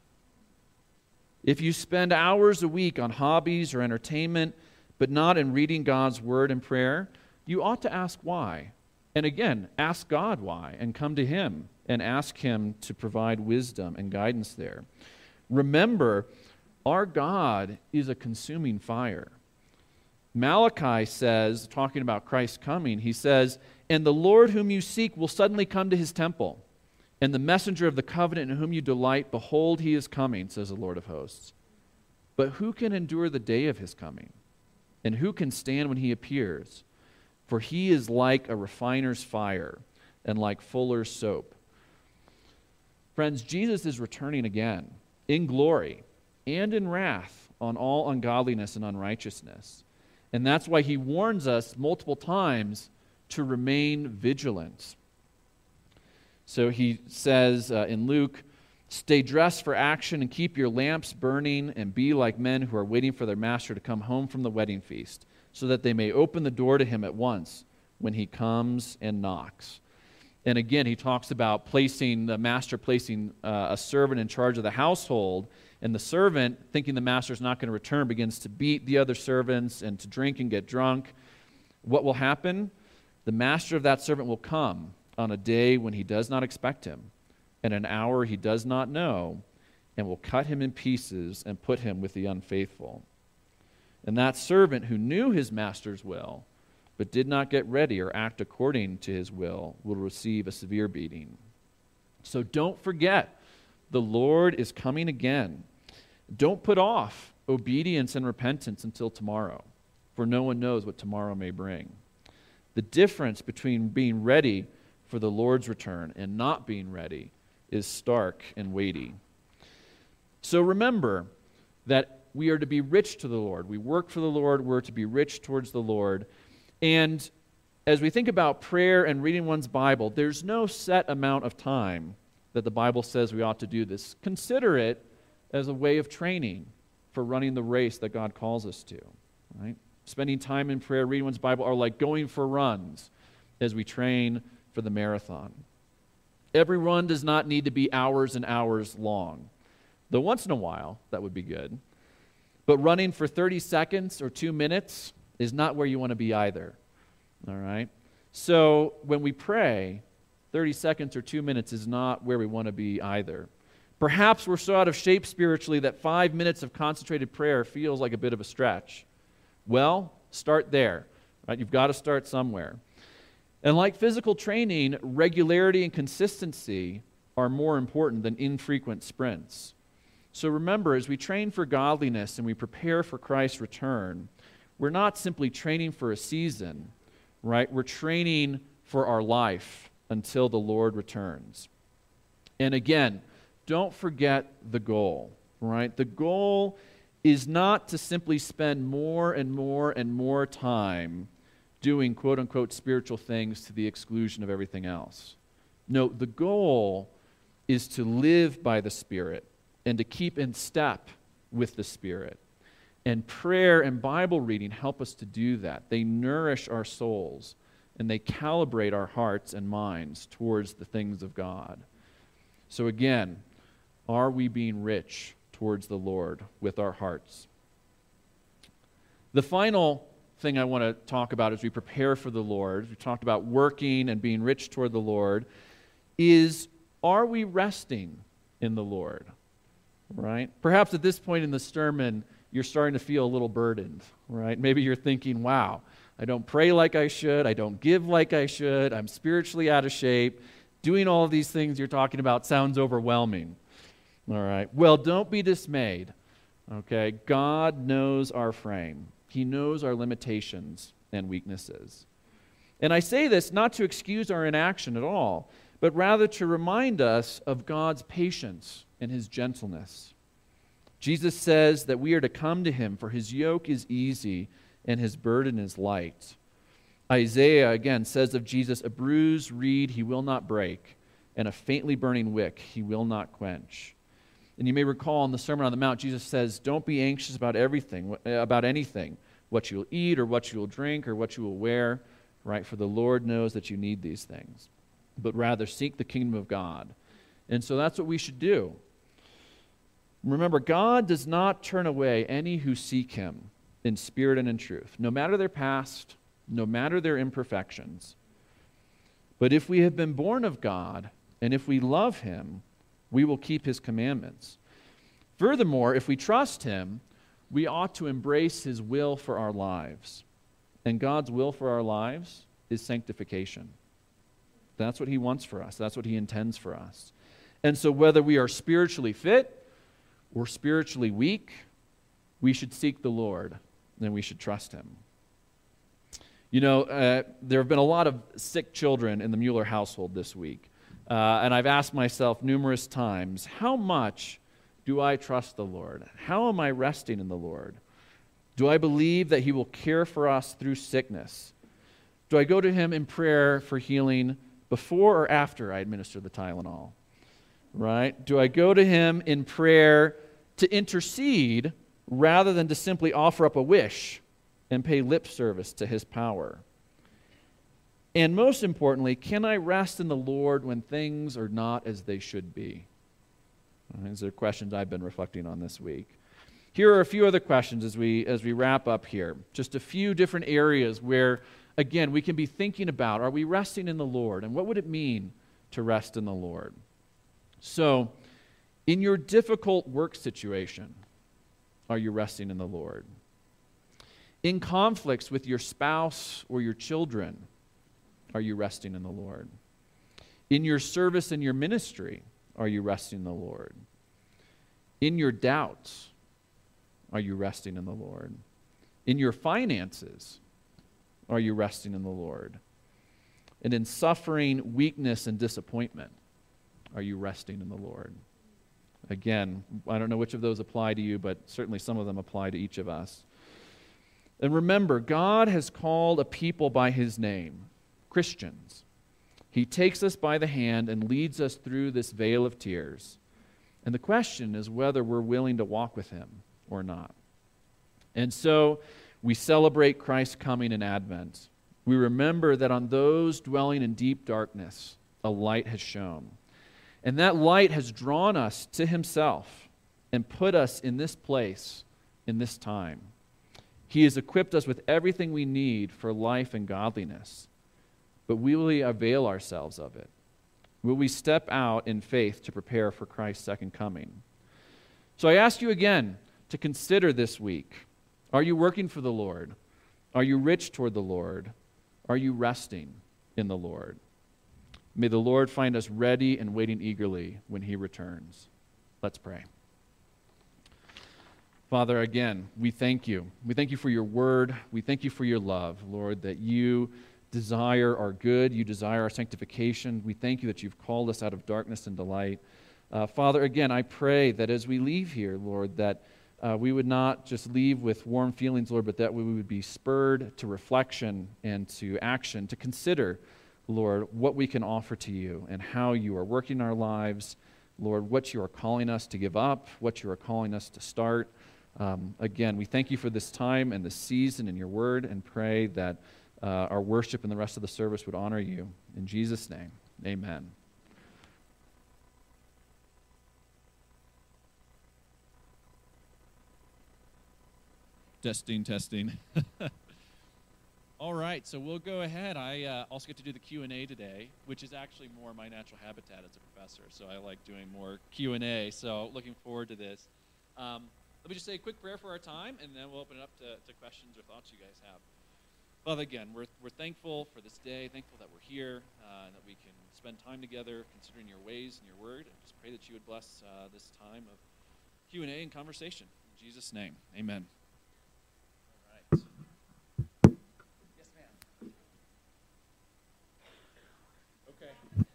If you spend hours a week on hobbies or entertainment, but not in reading God's Word and prayer, you ought to ask why. And again, ask God why, and come to Him and ask Him to provide wisdom and guidance there. Remember, our God is a consuming fire. Malachi says, talking about Christ's coming, he says, "And the Lord whom you seek will suddenly come to His temple. And the messenger of the covenant in whom you delight, behold, he is coming, says the Lord of hosts. But who can endure the day of his coming? And who can stand when he appears? For he is like a refiner's fire and like fuller's soap." Friends, Jesus is returning again in glory and in wrath on all ungodliness and unrighteousness. And that's why he warns us multiple times to remain vigilant. So he says uh, in Luke, "Stay dressed for action and keep your lamps burning and be like men who are waiting for their master to come home from the wedding feast, so that they may open the door to him at once when he comes and knocks." And again, he talks about placing the master placing uh, a servant in charge of the household, and the servant, thinking the master's not going to return, begins to beat the other servants and to drink and get drunk. What will happen? The master of that servant will come on a day when he does not expect him, and an hour he does not know, and will cut him in pieces and put him with the unfaithful. And that servant who knew his master's will, but did not get ready or act according to his will, will receive a severe beating. So don't forget, the Lord is coming again. Don't put off obedience and repentance until tomorrow, for no one knows what tomorrow may bring. The difference between being ready for the Lord's return and not being ready is stark and weighty. So remember that we are to be rich to the Lord. We work for the Lord. We're to be rich towards the Lord. And as we think about prayer and reading one's Bible, there's no set amount of time that the Bible says we ought to do this. Consider it as a way of training for running the race that God calls us to. Right? Spending time in prayer, reading one's Bible are like going for runs as we train for the marathon. Every run does not need to be hours and hours long, though once in a while that would be good. But running for thirty seconds or two minutes is not where you want to be either. All right? So when we pray, thirty seconds or two minutes is not where we want to be either. Perhaps we're so out of shape spiritually that five minutes of concentrated prayer feels like a bit of a stretch. Well, start there. Right? You've got to start somewhere. And like physical training, regularity and consistency are more important than infrequent sprints. So remember, as we train for godliness and we prepare for Christ's return, we're not simply training for a season, right? We're training for our life until the Lord returns. And again, don't forget the goal, right? The goal is not to simply spend more and more and more time doing quote-unquote spiritual things to the exclusion of everything else. No, the goal is to live by the Spirit and to keep in step with the Spirit. And prayer and Bible reading help us to do that. They nourish our souls and they calibrate our hearts and minds towards the things of God. So again, are we being rich towards the Lord with our hearts? The final thing I want to talk about as we prepare for the Lord, we talked about working and being rich toward the Lord, is are we resting in the Lord, right? Perhaps at this point in the sermon, you're starting to feel a little burdened, right? Maybe you're thinking, wow, I don't pray like I should. I don't give like I should. I'm spiritually out of shape. Doing all of these things you're talking about sounds overwhelming. All right. Well, don't be dismayed, okay? God knows our frame. He knows our limitations and weaknesses. And I say this not to excuse our inaction at all, but rather to remind us of God's patience and his gentleness. Jesus says that we are to come to him, for his yoke is easy and his burden is light. Isaiah, again, says of Jesus, a bruised reed he will not break, and a faintly burning wick he will not quench. And you may recall in the Sermon on the Mount, Jesus says, don't be anxious about everything, about anything, what you will eat or what you will drink or what you will wear, right? For the Lord knows that you need these things. But rather seek the kingdom of God. And so that's what we should do. Remember, God does not turn away any who seek him in spirit and in truth, no matter their past, no matter their imperfections. But if we have been born of God, and if we love him, we will keep his commandments. Furthermore, if we trust him, we ought to embrace his will for our lives. And God's will for our lives is sanctification. That's what he wants for us. That's what he intends for us. And so whether we are spiritually fit or spiritually weak, we should seek the Lord, and we should trust him. You know, uh, there have been a lot of sick children in the Mueller household this week. Uh, and I've asked myself numerous times, how much do I trust the Lord? How am I resting in the Lord? Do I believe that he will care for us through sickness? Do I go to him in prayer for healing before or after I administer the Tylenol? Right? Do I go to him in prayer to intercede rather than to simply offer up a wish and pay lip service to his power? And most importantly, can I rest in the Lord when things are not as they should be? These are questions I've been reflecting on this week. Here are a few other questions as we as we wrap up here. Just a few different areas where, again, we can be thinking about, are we resting in the Lord? And what would it mean to rest in the Lord? So, in your difficult work situation, are you resting in the Lord? In conflicts with your spouse or your children, are you resting in the Lord? In your service and your ministry, are you resting in the Lord? In your doubts, are you resting in the Lord? In your finances, are you resting in the Lord? And in suffering, weakness, and disappointment, are you resting in the Lord? Again, I don't know which of those apply to you, but certainly some of them apply to each of us. And remember, God has called a people by his name, Christians. He takes us by the hand and leads us through this vale of tears. And the question is whether we're willing to walk with him or not. And so we celebrate Christ's coming in Advent. We remember that on those dwelling in deep darkness, a light has shone. And that light has drawn us to himself and put us in this place, in this time. He has equipped us with everything we need for life and godliness. But will we avail ourselves of it? Will we step out in faith to prepare for Christ's second coming? So I ask you again to consider this week. Are you working for the Lord? Are you rich toward the Lord? Are you resting in the Lord? May the Lord find us ready and waiting eagerly when he returns. Let's pray. Father, again, we thank you. We thank you for your word. We thank you for your love, Lord, that you desire our good. You desire our sanctification. We thank you that you've called us out of darkness into light. Uh, Father, again, I pray that as we leave here, Lord, that uh, we would not just leave with warm feelings, Lord, but that we would be spurred to reflection and to action, to consider, Lord, what we can offer to you and how you are working our lives, Lord, what you are calling us to give up, what you are calling us to start. Um, again, we thank you for this time and this season in your word and pray that uh, our worship and the rest of the service would honor you. In Jesus' name, amen. Testing, testing. All right. right, so we'll go ahead. I uh, also get to do the Q and A today, which is actually more my natural habitat as a professor, so I like doing more Q and A, so looking forward to this. Um, let me just say a quick prayer for our time, and then we'll open it up to, to questions or thoughts you guys have. Father, again, we're, we're thankful for this day, thankful that we're here, uh, and that we can spend time together considering your ways and your word, and just pray that you would bless uh, this time of Q and A and conversation. In Jesus' name, amen. All right. Yes, ma'am. Okay.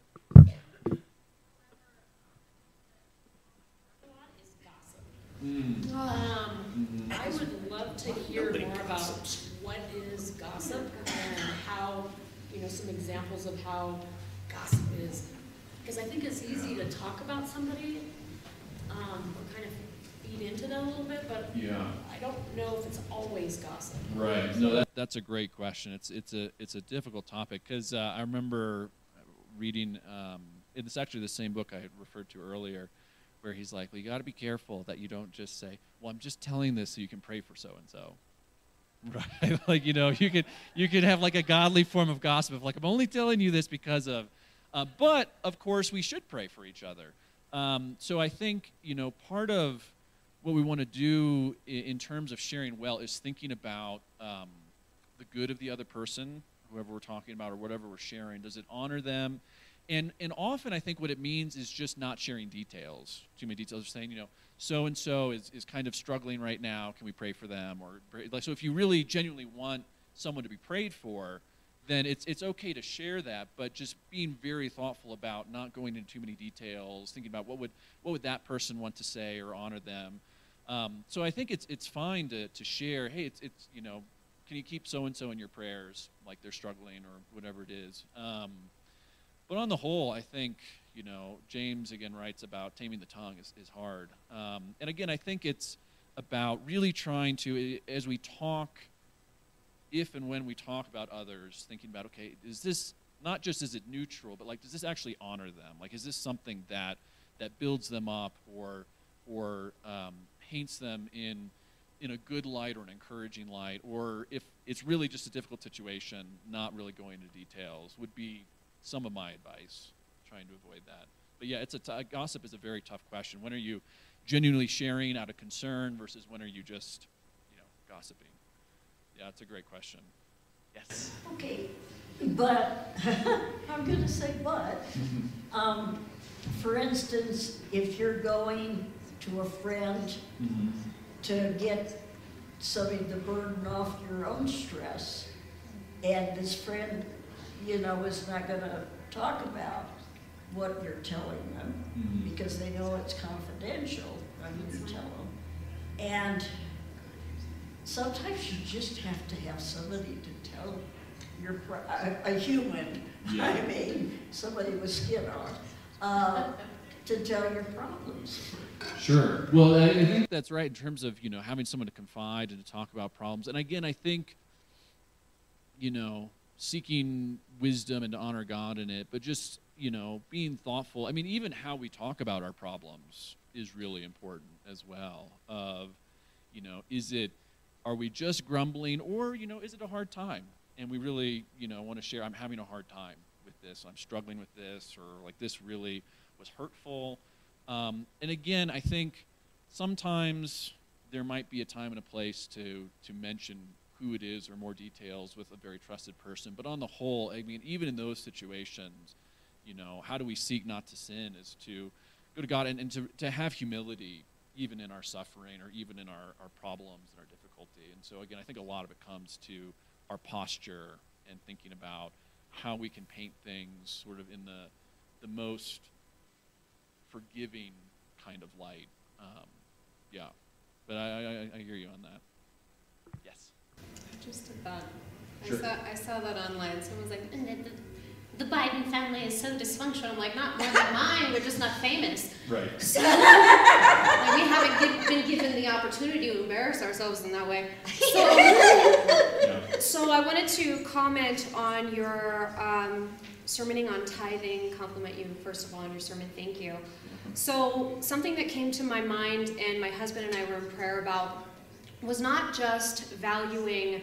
What is gossip? Mm. Um, Mm-hmm. I would love to hear more about what is gossip and how, you know, some examples of how gossip is. Because I think it's easy to talk about somebody, um, or kind of feed into them a little bit, but Yeah. I don't know if it's always gossip. Right. No, that, that's a great question. It's it's a it's a difficult topic because uh, I remember reading. Um, it's actually the same book I had referred to earlier, where he's like, "Well, you got to be careful that you don't just say, well, I'm just telling this so you can pray for so and so." Right? Like, you know, you could you could have like a godly form of gossip of like, I'm only telling you this because of. Uh, but of course, we should pray for each other. Um, so I think, you know, part of what we want to do in, in terms of sharing well is thinking about um, the good of the other person, whoever we're talking about or whatever we're sharing. Does it honor them? And and often I think what it means is just not sharing details, too many details. Just saying, you know, so-and-so is, is kind of struggling right now. Can we pray for them? Or like, so if you really genuinely want someone to be prayed for, then it's it's okay to share that, but just being very thoughtful about not going into too many details, thinking about what would what would that person want to say or honor them. Um, so I think it's it's fine to to share. Hey, it's it's you know, can you keep so and so in your prayers, like they're struggling or whatever it is. Um, but on the whole, I think you know James again writes about taming the tongue is is hard. Um, and again, I think it's about really trying to, as we talk. If and when we talk about others, thinking about, okay, is this, not just is it neutral, but like, does this actually honor them? Like, is this something that that builds them up or or um, paints them in in a good light or an encouraging light? Or if it's really just a difficult situation, not really going into details would be some of my advice, trying to avoid that. But yeah, it's a t- gossip is a very tough question. When are you genuinely sharing out of concern versus when are you just, you know, gossiping? Yeah, it's a great question. Yes. Okay, but, I'm going to say but. Um, for instance, if you're going to a friend Mm-hmm. to get some of the burden off your own stress, and this friend, you know, is not going to talk about what you're telling them Mm-hmm. because they know it's confidential when you tell them. And sometimes you just have to have somebody to tell your, pro- a, a human, Yeah. I mean, somebody with skin on, uh, to tell your problems. Sure. Well, I, I think that's right in terms of, you know, having someone to confide and to talk about problems. And again, I think, you know, seeking wisdom and to honor God in it, but just, you know, being thoughtful. I mean, even how we talk about our problems is really important as well. Of, you know, is it, are we just grumbling, or, you know, is it a hard time? And we really, you know, want to share, I'm having a hard time with this, I'm struggling with this, or like this really was hurtful. Um, and again, I think sometimes there might be a time and a place to to mention who it is or more details with a very trusted person. But on the whole, I mean, even in those situations, you know, how do we seek not to sin is to go to God and, and to, to have humility even in our suffering or even in our, our problems and our difficulty. And so, again, I think a lot of it comes to our posture and thinking about how we can paint things sort of in the the most forgiving kind of light. Um, yeah. But I, I, I hear you on that. Yes. Just a thought. Sure. I saw I saw that online. Someone was like, "And the, the Biden family is so dysfunctional." I'm like, not more than mine. They're just not famous. Right. So, like, we haven't gi- been given the opportunity to embarrass ourselves in that way. So, Yeah. so I wanted to comment on your um, sermoning on tithing. Compliment you first of all on your sermon. Thank you. So something that came to my mind, and my husband and I were in prayer about, was not just valuing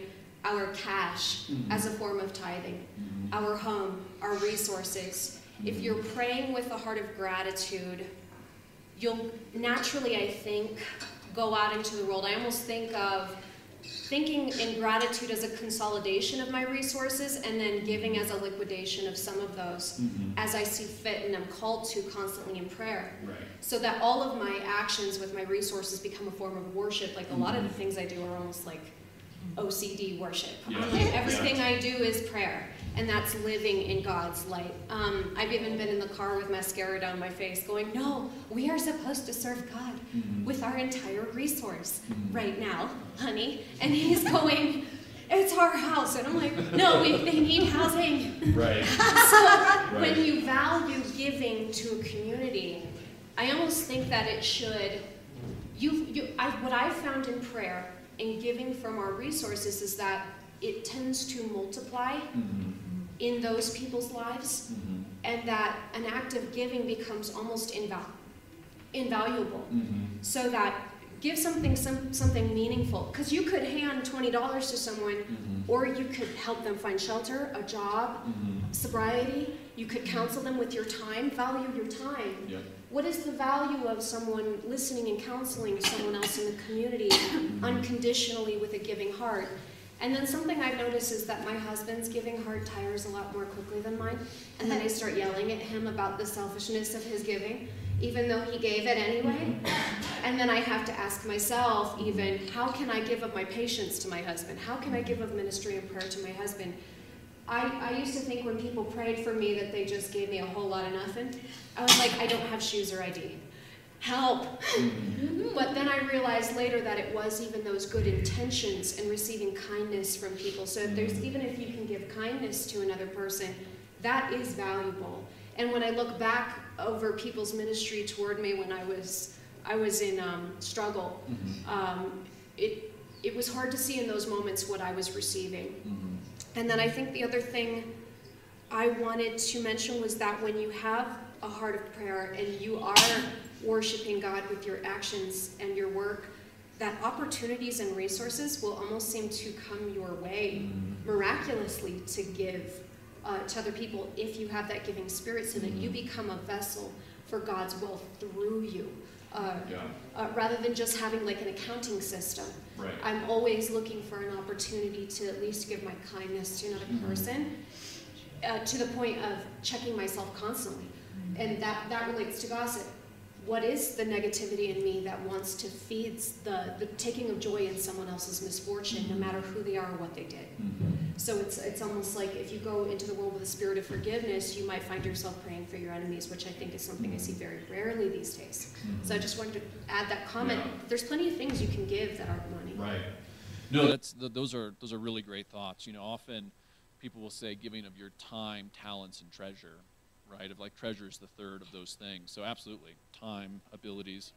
our cash Mhm. as a form of tithing, Mhm. our home, our resources. If you're praying with a heart of gratitude, you'll naturally, I think, go out into the world. I almost think of thinking in gratitude as a consolidation of my resources and then giving as a liquidation of some of those Mhm. as I see fit and I'm called to constantly in prayer. Right. So that all of my actions with my resources become a form of worship. Like a lot of the things I do are almost like O C D worship. Yeah. I'm like, everything Yeah. I do is prayer, and that's living in God's light. Um, I've even been in the car with mascara down my face going, no, we are supposed to serve God Mhm. with our entire resource Mhm. right now, honey. And he's going, it's our house. And I'm like, no, we, they need housing. Right. So when you value giving to a community, I almost think that it should, you, you, I, what I've found in prayer and giving from our resources is that it tends to multiply Mhm. in those people's lives, Mhm. and that an act of giving becomes almost inval- invaluable. Mhm. So that give something some, something meaningful, because you could hand twenty dollars to someone, Mhm. or you could help them find shelter, a job, Mhm. sobriety. You could counsel them with your time. Value your time. Yep. What is the value of someone listening and counseling someone else in the community unconditionally with a giving heart? And then something I've noticed is that my husband's giving heart tires a lot more quickly than mine. And then I start yelling at him about the selfishness of his giving, even though he gave it anyway. And then I have to ask myself even, how can I give of my patience to my husband? How can I give of ministry and prayer to my husband? I, I used to think when people prayed for me that they just gave me a whole lot of nothing. I was like, I don't have shoes or I D. Help! But then I realized later that it was even those good intentions and receiving kindness from people. So if there's, even if you can give kindness to another person, that is valuable. And when I look back over people's ministry toward me when I was I was in um, struggle, Mhm. um, it it was hard to see in those moments what I was receiving. Mhm. And then I think the other thing I wanted to mention was that when you have a heart of prayer and you are worshiping God with your actions and your work, that opportunities and resources will almost seem to come your way miraculously to give uh, to other people if you have that giving spirit, so that you become a vessel for God's will through you. Uh, Yeah. uh, rather than just having like an accounting system. Right. I'm always looking for an opportunity to at least give my kindness to another Mhm. person, uh, to the point of checking myself constantly. And that, that relates to gossip. What is the negativity in me that wants to feed the, the taking of joy in someone else's misfortune, no matter who they are or what they did? Mhm. So it's it's almost like if you go into the world with a spirit of forgiveness, you might find yourself praying for your enemies, which I think is something I see very rarely these days. So I just wanted to add that comment. Yeah. There's plenty of things you can give that aren't money. Right. No, that's th- those are those are really great thoughts. You know, often people will say giving of your time, talents, and treasure, right? Of like treasure is the third of those things. So absolutely, time, abilities.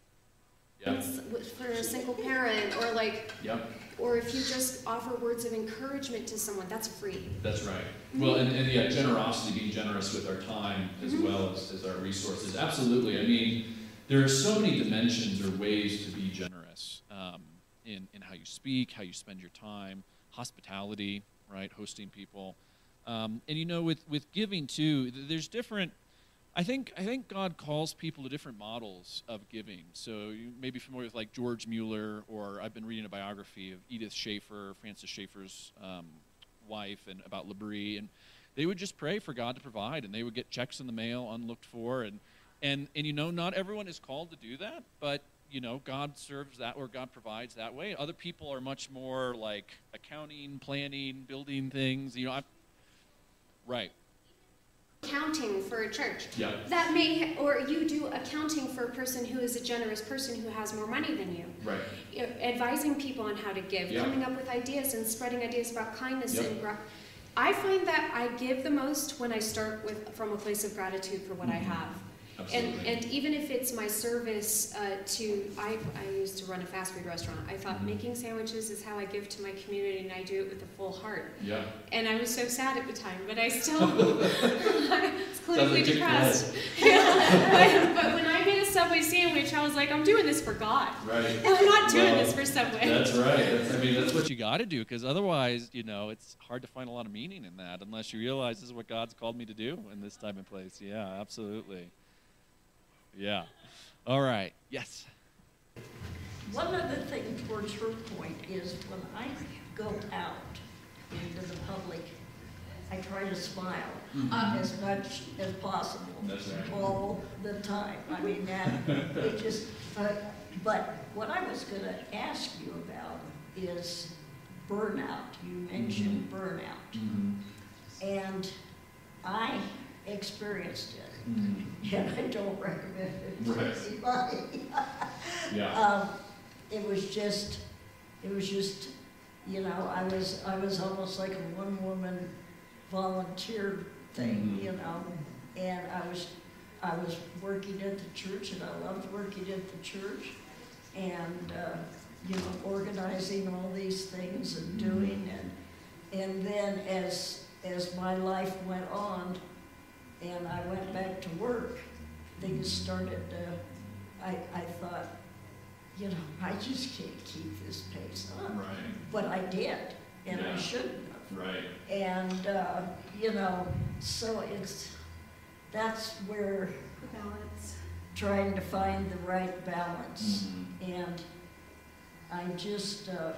Yeah. It's for a single parent, or like, Yep. or if you just offer words of encouragement to someone, that's free. That's right. Well, and, and yeah, generosity, being generous with our time as well as, as our resources. Absolutely. I mean, there are so many dimensions or ways to be generous um, in, in how you speak, how you spend your time, hospitality, right, hosting people. Um, and you know, with, with giving too, th- there's different, I think I think God calls people to different models of giving. So you may be familiar with like George Mueller, or I've been reading a biography of Edith Schaefer, Francis Schaeffer's um, wife, and about Labrie, and they would just pray for God to provide, and they would get checks in the mail unlooked for, and and and you know, not everyone is called to do that, but you know, God serves that, or God provides that way. Other people are much more like accounting, planning, building things. You know, I'm, right. Accounting for a church. Yeah. That may, or you do accounting for a person who is a generous person who has more money than you. Right. You know, advising people on how to give, Yeah. coming up with ideas and spreading ideas about kindness Yep. and gra- I find that I give the most when I start with from a place of gratitude for what I Mhm. have. And, and even if it's my service uh, to, I, I used to run a fast food restaurant. I thought Mhm. making sandwiches is how I give to my community, and I do it with a full heart. Yeah. And I was so sad at the time, but I still, I was clinically kick depressed. Yeah. But, but when I made a Subway sandwich, I was like, I'm doing this for God. Right. I'm not doing Well, this for Subway. That's right. That's, I mean, that's That's what you got to do, because otherwise, you know, it's hard to find a lot of meaning in that unless you realize this is what God's called me to do in this time and place. Yeah, absolutely. Yeah. All right. Yes. One other thing towards her point is when I go out into the public, I try to smile as much as possible. That's right. All the time. I mean, that, it just, uh, but what I was gonna ask you about is burnout. You mentioned burnout. Mm-hmm. And I experienced it. Mm-hmm. And I don't recommend it to Right. anybody. Yeah. Um, it was just, it was just, you know, I was, I was almost like a one-woman volunteer thing, Mhm. you know, and I was, I was working at the church, and I loved working at the church, and, uh, you know, organizing all these things and doing, and, and then as, as my life went on, and I went back to work, things started, uh, I, I thought, you know, I just can't keep this pace up. Right. But I did, and Yeah. I shouldn't have. Right. And, uh, you know, so it's, that's where The balance. trying to find the right balance. Mhm. And I just, uh,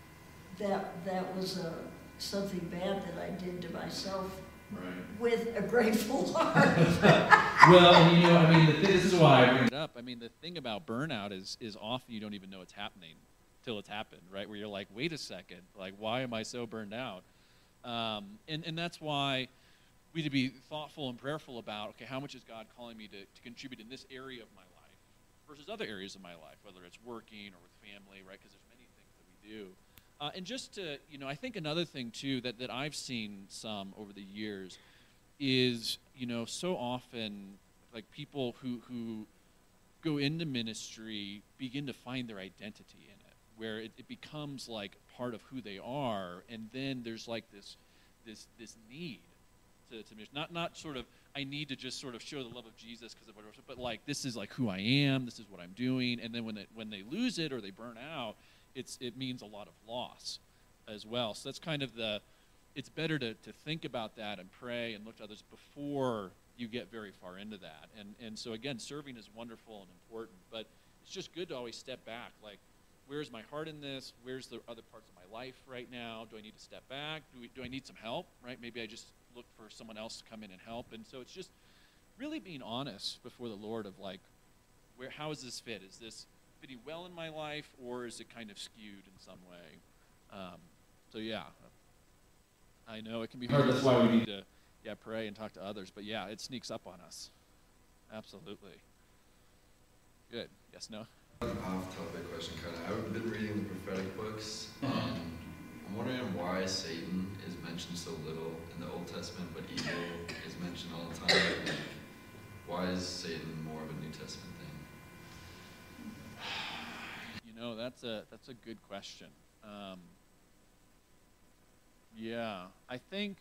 that, that was uh, something bad that I did to myself Right. with a grateful heart. Well, and you know, I mean, the thing, this is why I bring It up. I mean, the thing about burnout is is often you don't even know it's happening till it's happened, right? Where you're like, wait a second, like, why am I so burned out? Um, and and that's why we need to be thoughtful and prayerful about, okay, how much is God calling me to, to contribute in this area of my life versus other areas of my life, whether it's working or with family, right? Because there's many things that we do. Uh, and just to, you know, I think another thing, too, that, that I've seen some over the years is, you know, so often, like, people who, who go into ministry begin to find their identity in it, where it, it becomes, like, part of who they are, and then there's, like, this this this need to, to minister. Not, not sort of, I need to just sort of show the love of Jesus because of whatever, but, like, this is, like, who I am, this is what I'm doing, and then when, it, when they lose it or they burn out, It's, it means a lot of loss as well. So that's kind of the, it's better to, to think about that and pray and look to others before you get very far into that. And, and so, again, serving is wonderful and important, but it's just good to always step back. Like, where's my heart in this? Where's the other parts of my life right now? Do I need to step back? Do, we, do I need some help, right? Maybe I just look for someone else to come in and help. And so it's just really being honest before the Lord of, like, where, how does this fit? Is this fitting well in my life, or is it kind of skewed in some way? Um, so yeah, I know it can be hard. That's why we need to, yeah, pray and talk to others. But yeah, it sneaks up on us. Absolutely. Good. Yes. No. Off-topic question, kind of. I've been reading the prophetic books, and I'm wondering why Satan is mentioned so little in the Old Testament, but evil is mentioned all the time. Why is Satan more of a New Testament thing? You know, that's a that's a good question. Um, yeah, I think.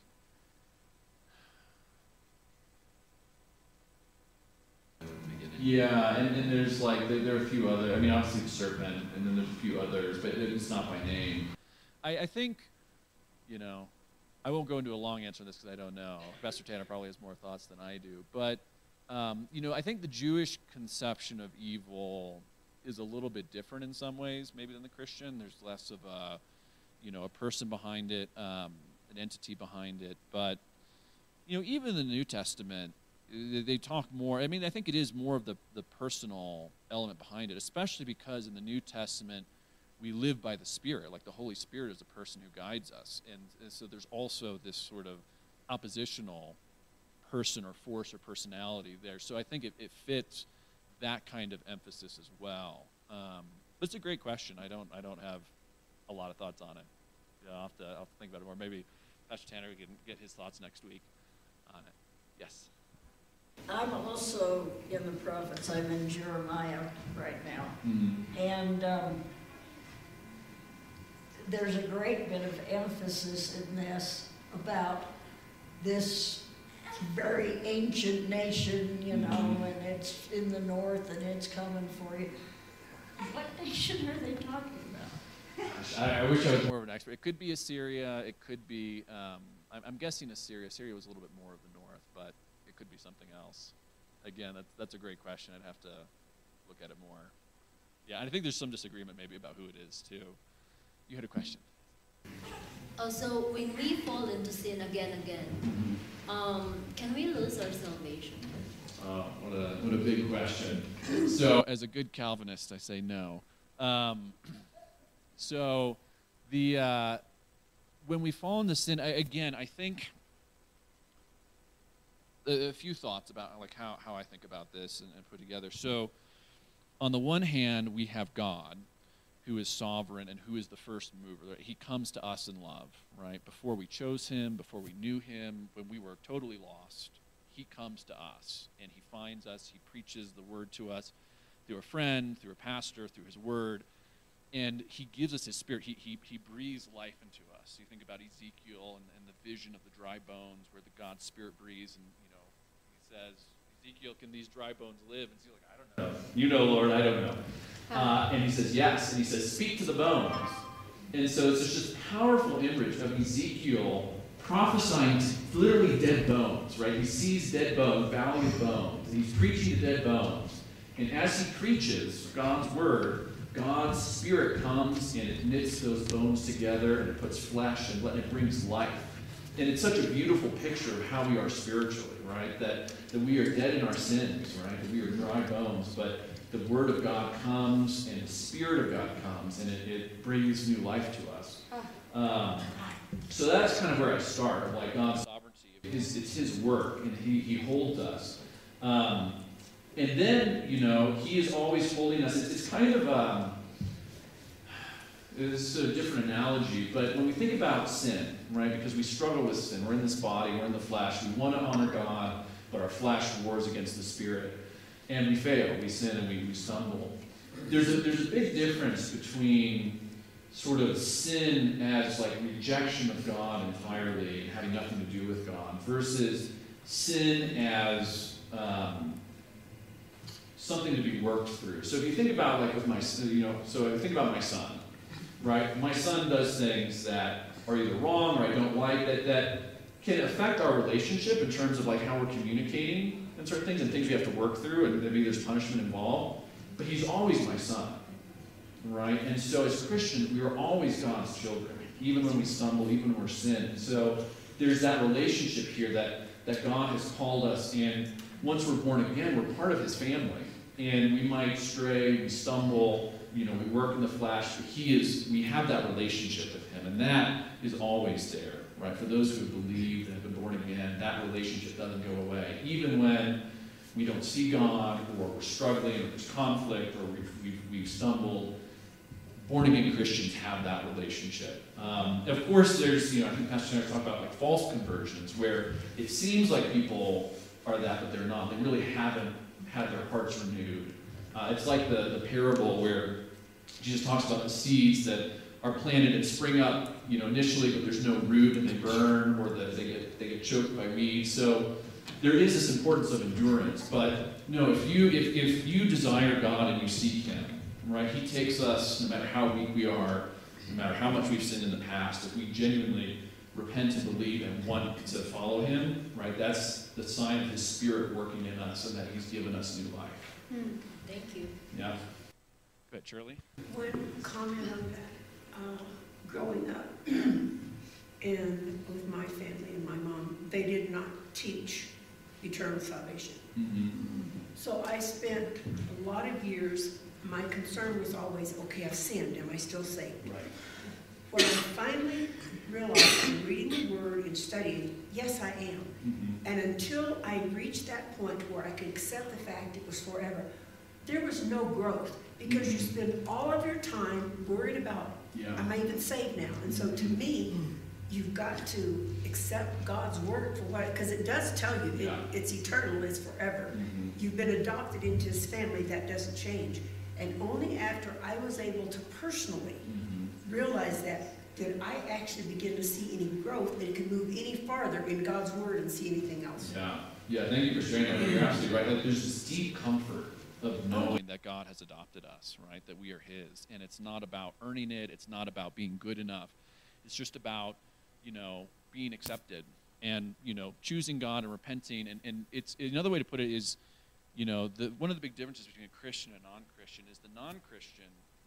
In the beginning? Yeah, and, and there's like there, there are a few other. I mean, obviously the serpent, and then there's a few others, but it's not by name. I, I think, you know, I won't go into a long answer on this because I don't know. Pastor Tanner probably has more thoughts than I do, but um, you know, I think the Jewish conception of evil is a little bit different in some ways, maybe than the Christian. There's less of a, you know, a person behind it, um, an entity behind it. But, you know, even in the New Testament, they, they talk more. I mean, I think it is more of the, the personal element behind it, especially because in the New Testament, we live by the Spirit. Like the Holy Spirit is the person who guides us. And, and so there's also this sort of oppositional person or force or personality there. So I think it, it fits that kind of emphasis as well. Um, but it's a great question. I don't I don't have a lot of thoughts on it. Yeah, I'll have to I'll have to think about it more. Maybe Pastor Tanner can get his thoughts next week on it. Yes. I'm also in the prophets. I'm in Jeremiah right now. Mm-hmm. And um, there's a great bit of emphasis in this about this very ancient nation, you know, Mm-hmm. and it's in the north and it's coming for you. What nation are they talking about? I, I wish I was more of an expert. It could be Assyria. It could be, um, I'm, I'm guessing Assyria. Assyria was a little bit more of the north, but it could be something else. Again, that's, that's a great question. I'd have to look at it more. Yeah, I think there's some disagreement maybe about who it is, too. You had a question. Oh, so when we fall into sin again and again, um, can we lose our salvation? Oh, what a, what a big question. So, as a good Calvinist, I say no. Um, so, the uh, when we fall into sin, I, again, I think a, a few thoughts about like how, how I think about this and, and put together. So, on the one hand, we have God, who is sovereign and who is the first mover. He comes to us in love, right? Before we chose him, before we knew him, when we were totally lost, he comes to us and he finds us. He preaches the word to us through a friend, through a pastor, through his word, and he gives us his spirit. He, he, he breathes life into us. You think about Ezekiel and, and the vision of the dry bones where the God's spirit breathes, and you know, he says, Ezekiel, can these dry bones live? And he's like, I don't know. You know, Lord, I don't know. Uh, and he says, yes. And he says, speak to the bones. And so it's just this powerful image of Ezekiel prophesying to literally dead bones, right? He sees dead bones, valley of bones. And he's preaching to dead bones. And as he preaches God's word, God's spirit comes and it knits those bones together and it puts flesh and it brings life. And it's such a beautiful picture of how we are spiritually, right? That, that we are dead in our sins, right? That we are dry bones, but the Word of God comes and the Spirit of God comes and it, it breathes new life to us. Um, so that's kind of where I start, of like God's sovereignty. It's, it's His work, and He, he holds us. Um, and then, you know, He is always holding us. It's, it's kind of, um, it's a different analogy, but when we think about sin, right, because we struggle with sin, we're in this body, we're in the flesh, we want to honor God, but our flesh wars against the Spirit. And we fail, we sin, and we, we stumble. There's a, there's a big difference between sort of sin as like rejection of God entirely and having nothing to do with God versus sin as um, something to be worked through. So if you think about like with my, you know, so if you think about my son, right? My son does things that are either wrong or I don't like, that, that can affect our relationship in terms of like how we're communicating and certain things and things we have to work through, and maybe there's punishment involved. But he's always my son, right? And so as Christians, we are always God's children, even when we stumble, even when we're sin. So there's that relationship here that, that God has called us, and once we're born again, we're part of his family. And we might stray, we stumble, you know, we work in the flesh, but he is, we have that relationship with him, and that is always there. Right? For those who have believed and have been born again, that relationship doesn't go away. Even when we don't see God, or we're struggling, or there's conflict, or we've, we've, we've stumbled, born-again Christians have that relationship. Um, of course, there's, you know, I think Pastor and I talk about like false conversions, where it seems like people are that, but they're not. They really haven't had their hearts renewed. Uh, it's like the, the parable where Jesus talks about the seeds that are planted and spring up, you know, initially, but there's no root and they burn, or that they get they get choked by weeds. So there is this importance of endurance. But no, if you if, if you desire God and you seek him, right, he takes us no matter how weak we are, no matter how much we've sinned in the past, if we genuinely repent and believe and want to follow him, right, that's the sign of his Spirit working in us and that he's given us new life. Hmm. Thank you. Yeah. Go ahead, Shirley. One comment on that. Uh, growing up and with my family and my mom, they did not teach eternal salvation. Mm-hmm. So I spent a lot of years, my concern was always, okay, I've sinned, am I still saved? Right. When I finally realized in reading the Word and studying, yes, I am. Mm-hmm. And until I reached that point where I could accept the fact it was forever, there was no growth, because you spend all of your time worried about, Yeah. am I even saved now? And so to me, you've got to accept God's word for what, because it does tell you it, Yeah. it's eternal, it's forever. Mhm. You've been adopted into his family, that doesn't change. And only after I was able to personally Mhm. realize that, did I actually begin to see any growth that it could move any farther in God's word and see anything else. Yeah. Yeah, thank you for sharing that. You're absolutely right. Like, there's this deep comfort of knowing that God has adopted us, right? That we are his. And it's not about earning it. It's not about being good enough. It's just about, you know, being accepted and, you know, choosing God and repenting. And, and it's another way to put it is, you know, the, one of the big differences between a Christian and a non-Christian is the non-Christian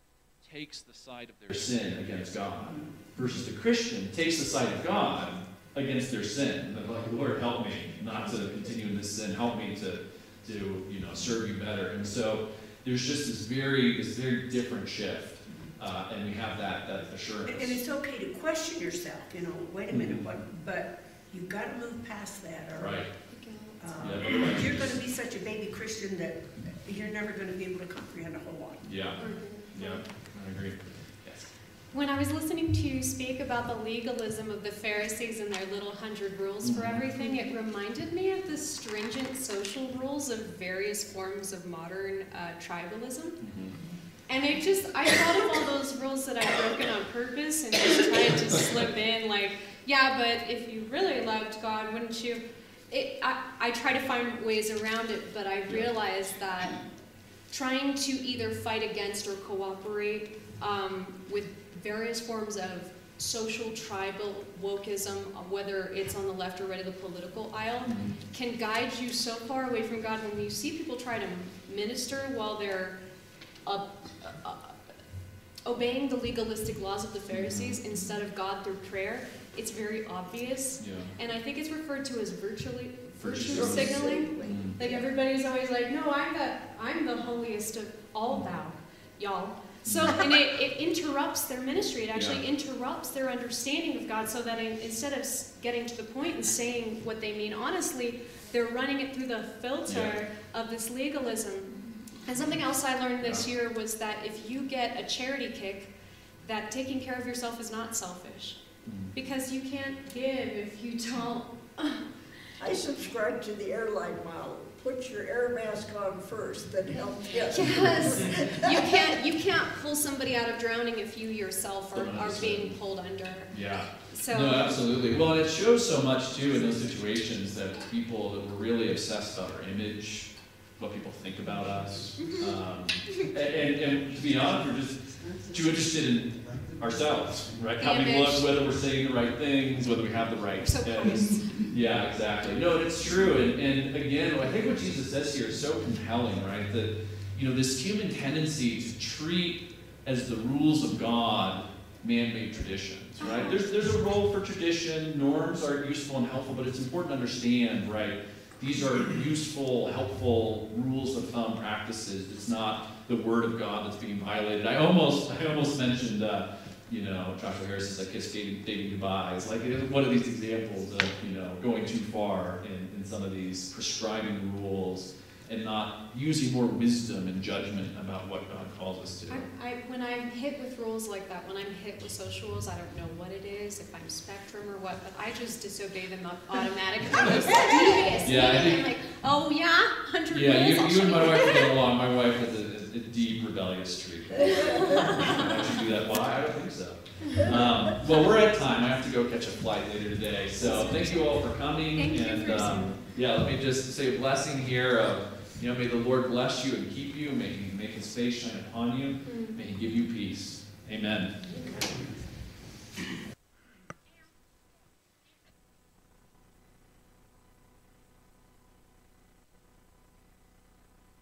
takes the side of their sin against God, versus the Christian takes the side of God against their sin. They're like, Lord, help me not to continue in this sin. Help me to, to you know, serve you better. And so there's just this very, this very different shift, uh, and we have that that assurance. And, and it's okay to question yourself, you know, wait a minute, Mhm. what, but you've got to move past that, all right? Right. Um, Yeah, otherwise you're you going to just- be such a baby Christian that you're never going to be able to comprehend a whole lot. Yeah. Yeah. I agree. Yes. When I was listening to you speak about the legalism of the Pharisees and their little hundred rules for Mhm. everything, it reminded me of the stringent social rules of various forms of modern uh, tribalism. Mm-hmm. And it just, I thought of all those rules that I've broken on purpose and just tried to slip in, like, yeah, but if you really loved God, wouldn't you? It, I, I try to find ways around it, but I realized that trying to either fight against or cooperate um, with various forms of social, tribal wokeism, uh, whether it's on the left or right of the political aisle, Mhm. can guide you so far away from God. When you see people try to minister while they're uh, uh, obeying the legalistic laws of the Pharisees instead of God through prayer, it's very obvious. Yeah. And I think it's referred to as virtually virtue Virtue signaling. Mhm. Like everybody's always like, no, I'm the I'm the holiest of all thou, y'all. So and it, it interrupts their ministry. It actually Yeah. interrupts their understanding of God. So that in, instead of s- getting to the point and saying what they mean honestly, they're running it through the filter of this legalism. And something else I learned this Yeah. year was that if you get a charity kick, that taking care of yourself is not selfish. Mhm. Because you can't give if you don't. I subscribe to the airline model. Put your air mask on first, then help get. Yes, you can't you can't pull somebody out of drowning if you yourself are, Don't are understand. being pulled under. Yeah. So No, absolutely. Well, and it shows so much too in those situations that people that were really obsessed about our image, what people think about us, um, and, and, and to be honest, we're just too interested in ourselves, right? The How we image. look, whether we're saying the right things, whether we have the right. So and- close. yeah, exactly. No, and it's true. And, and again, I think what Jesus says here is so compelling, right? That, you know, this human tendency to treat as the rules of God man-made traditions, right? There's, there's a role for tradition. Norms are useful and helpful, but it's important to understand, right? These are useful, helpful rules of thumb practices. It's not the word of God that's being violated. I almost, I almost mentioned, uh, you know, Joshua Harris's "I Kiss Dating, dating Goodbye." It's like one of these examples of, you know, going too far in, in some of these prescribing rules and not using more wisdom and judgment about what God calls us to. I, I, when I'm hit with rules like that, when I'm hit with social rules, I don't know what it is, if I'm spectrum or what, but I just disobey them automatically. It's devious. Yeah, I think- I'm like, oh yeah, hundred Yeah, you, rules. I'll you show and my you. wife will get along. My wife has a, a deep rebellious streak. Why should do that? Why? I don't think so. Um, well, we're at time. I have to go catch a flight later today. So thank you all for coming. Thank you and for um, yeah, let me just say a blessing here of, you know, may the Lord bless you and keep you. May He make His face shine upon you. Mm. May He give you peace. Amen.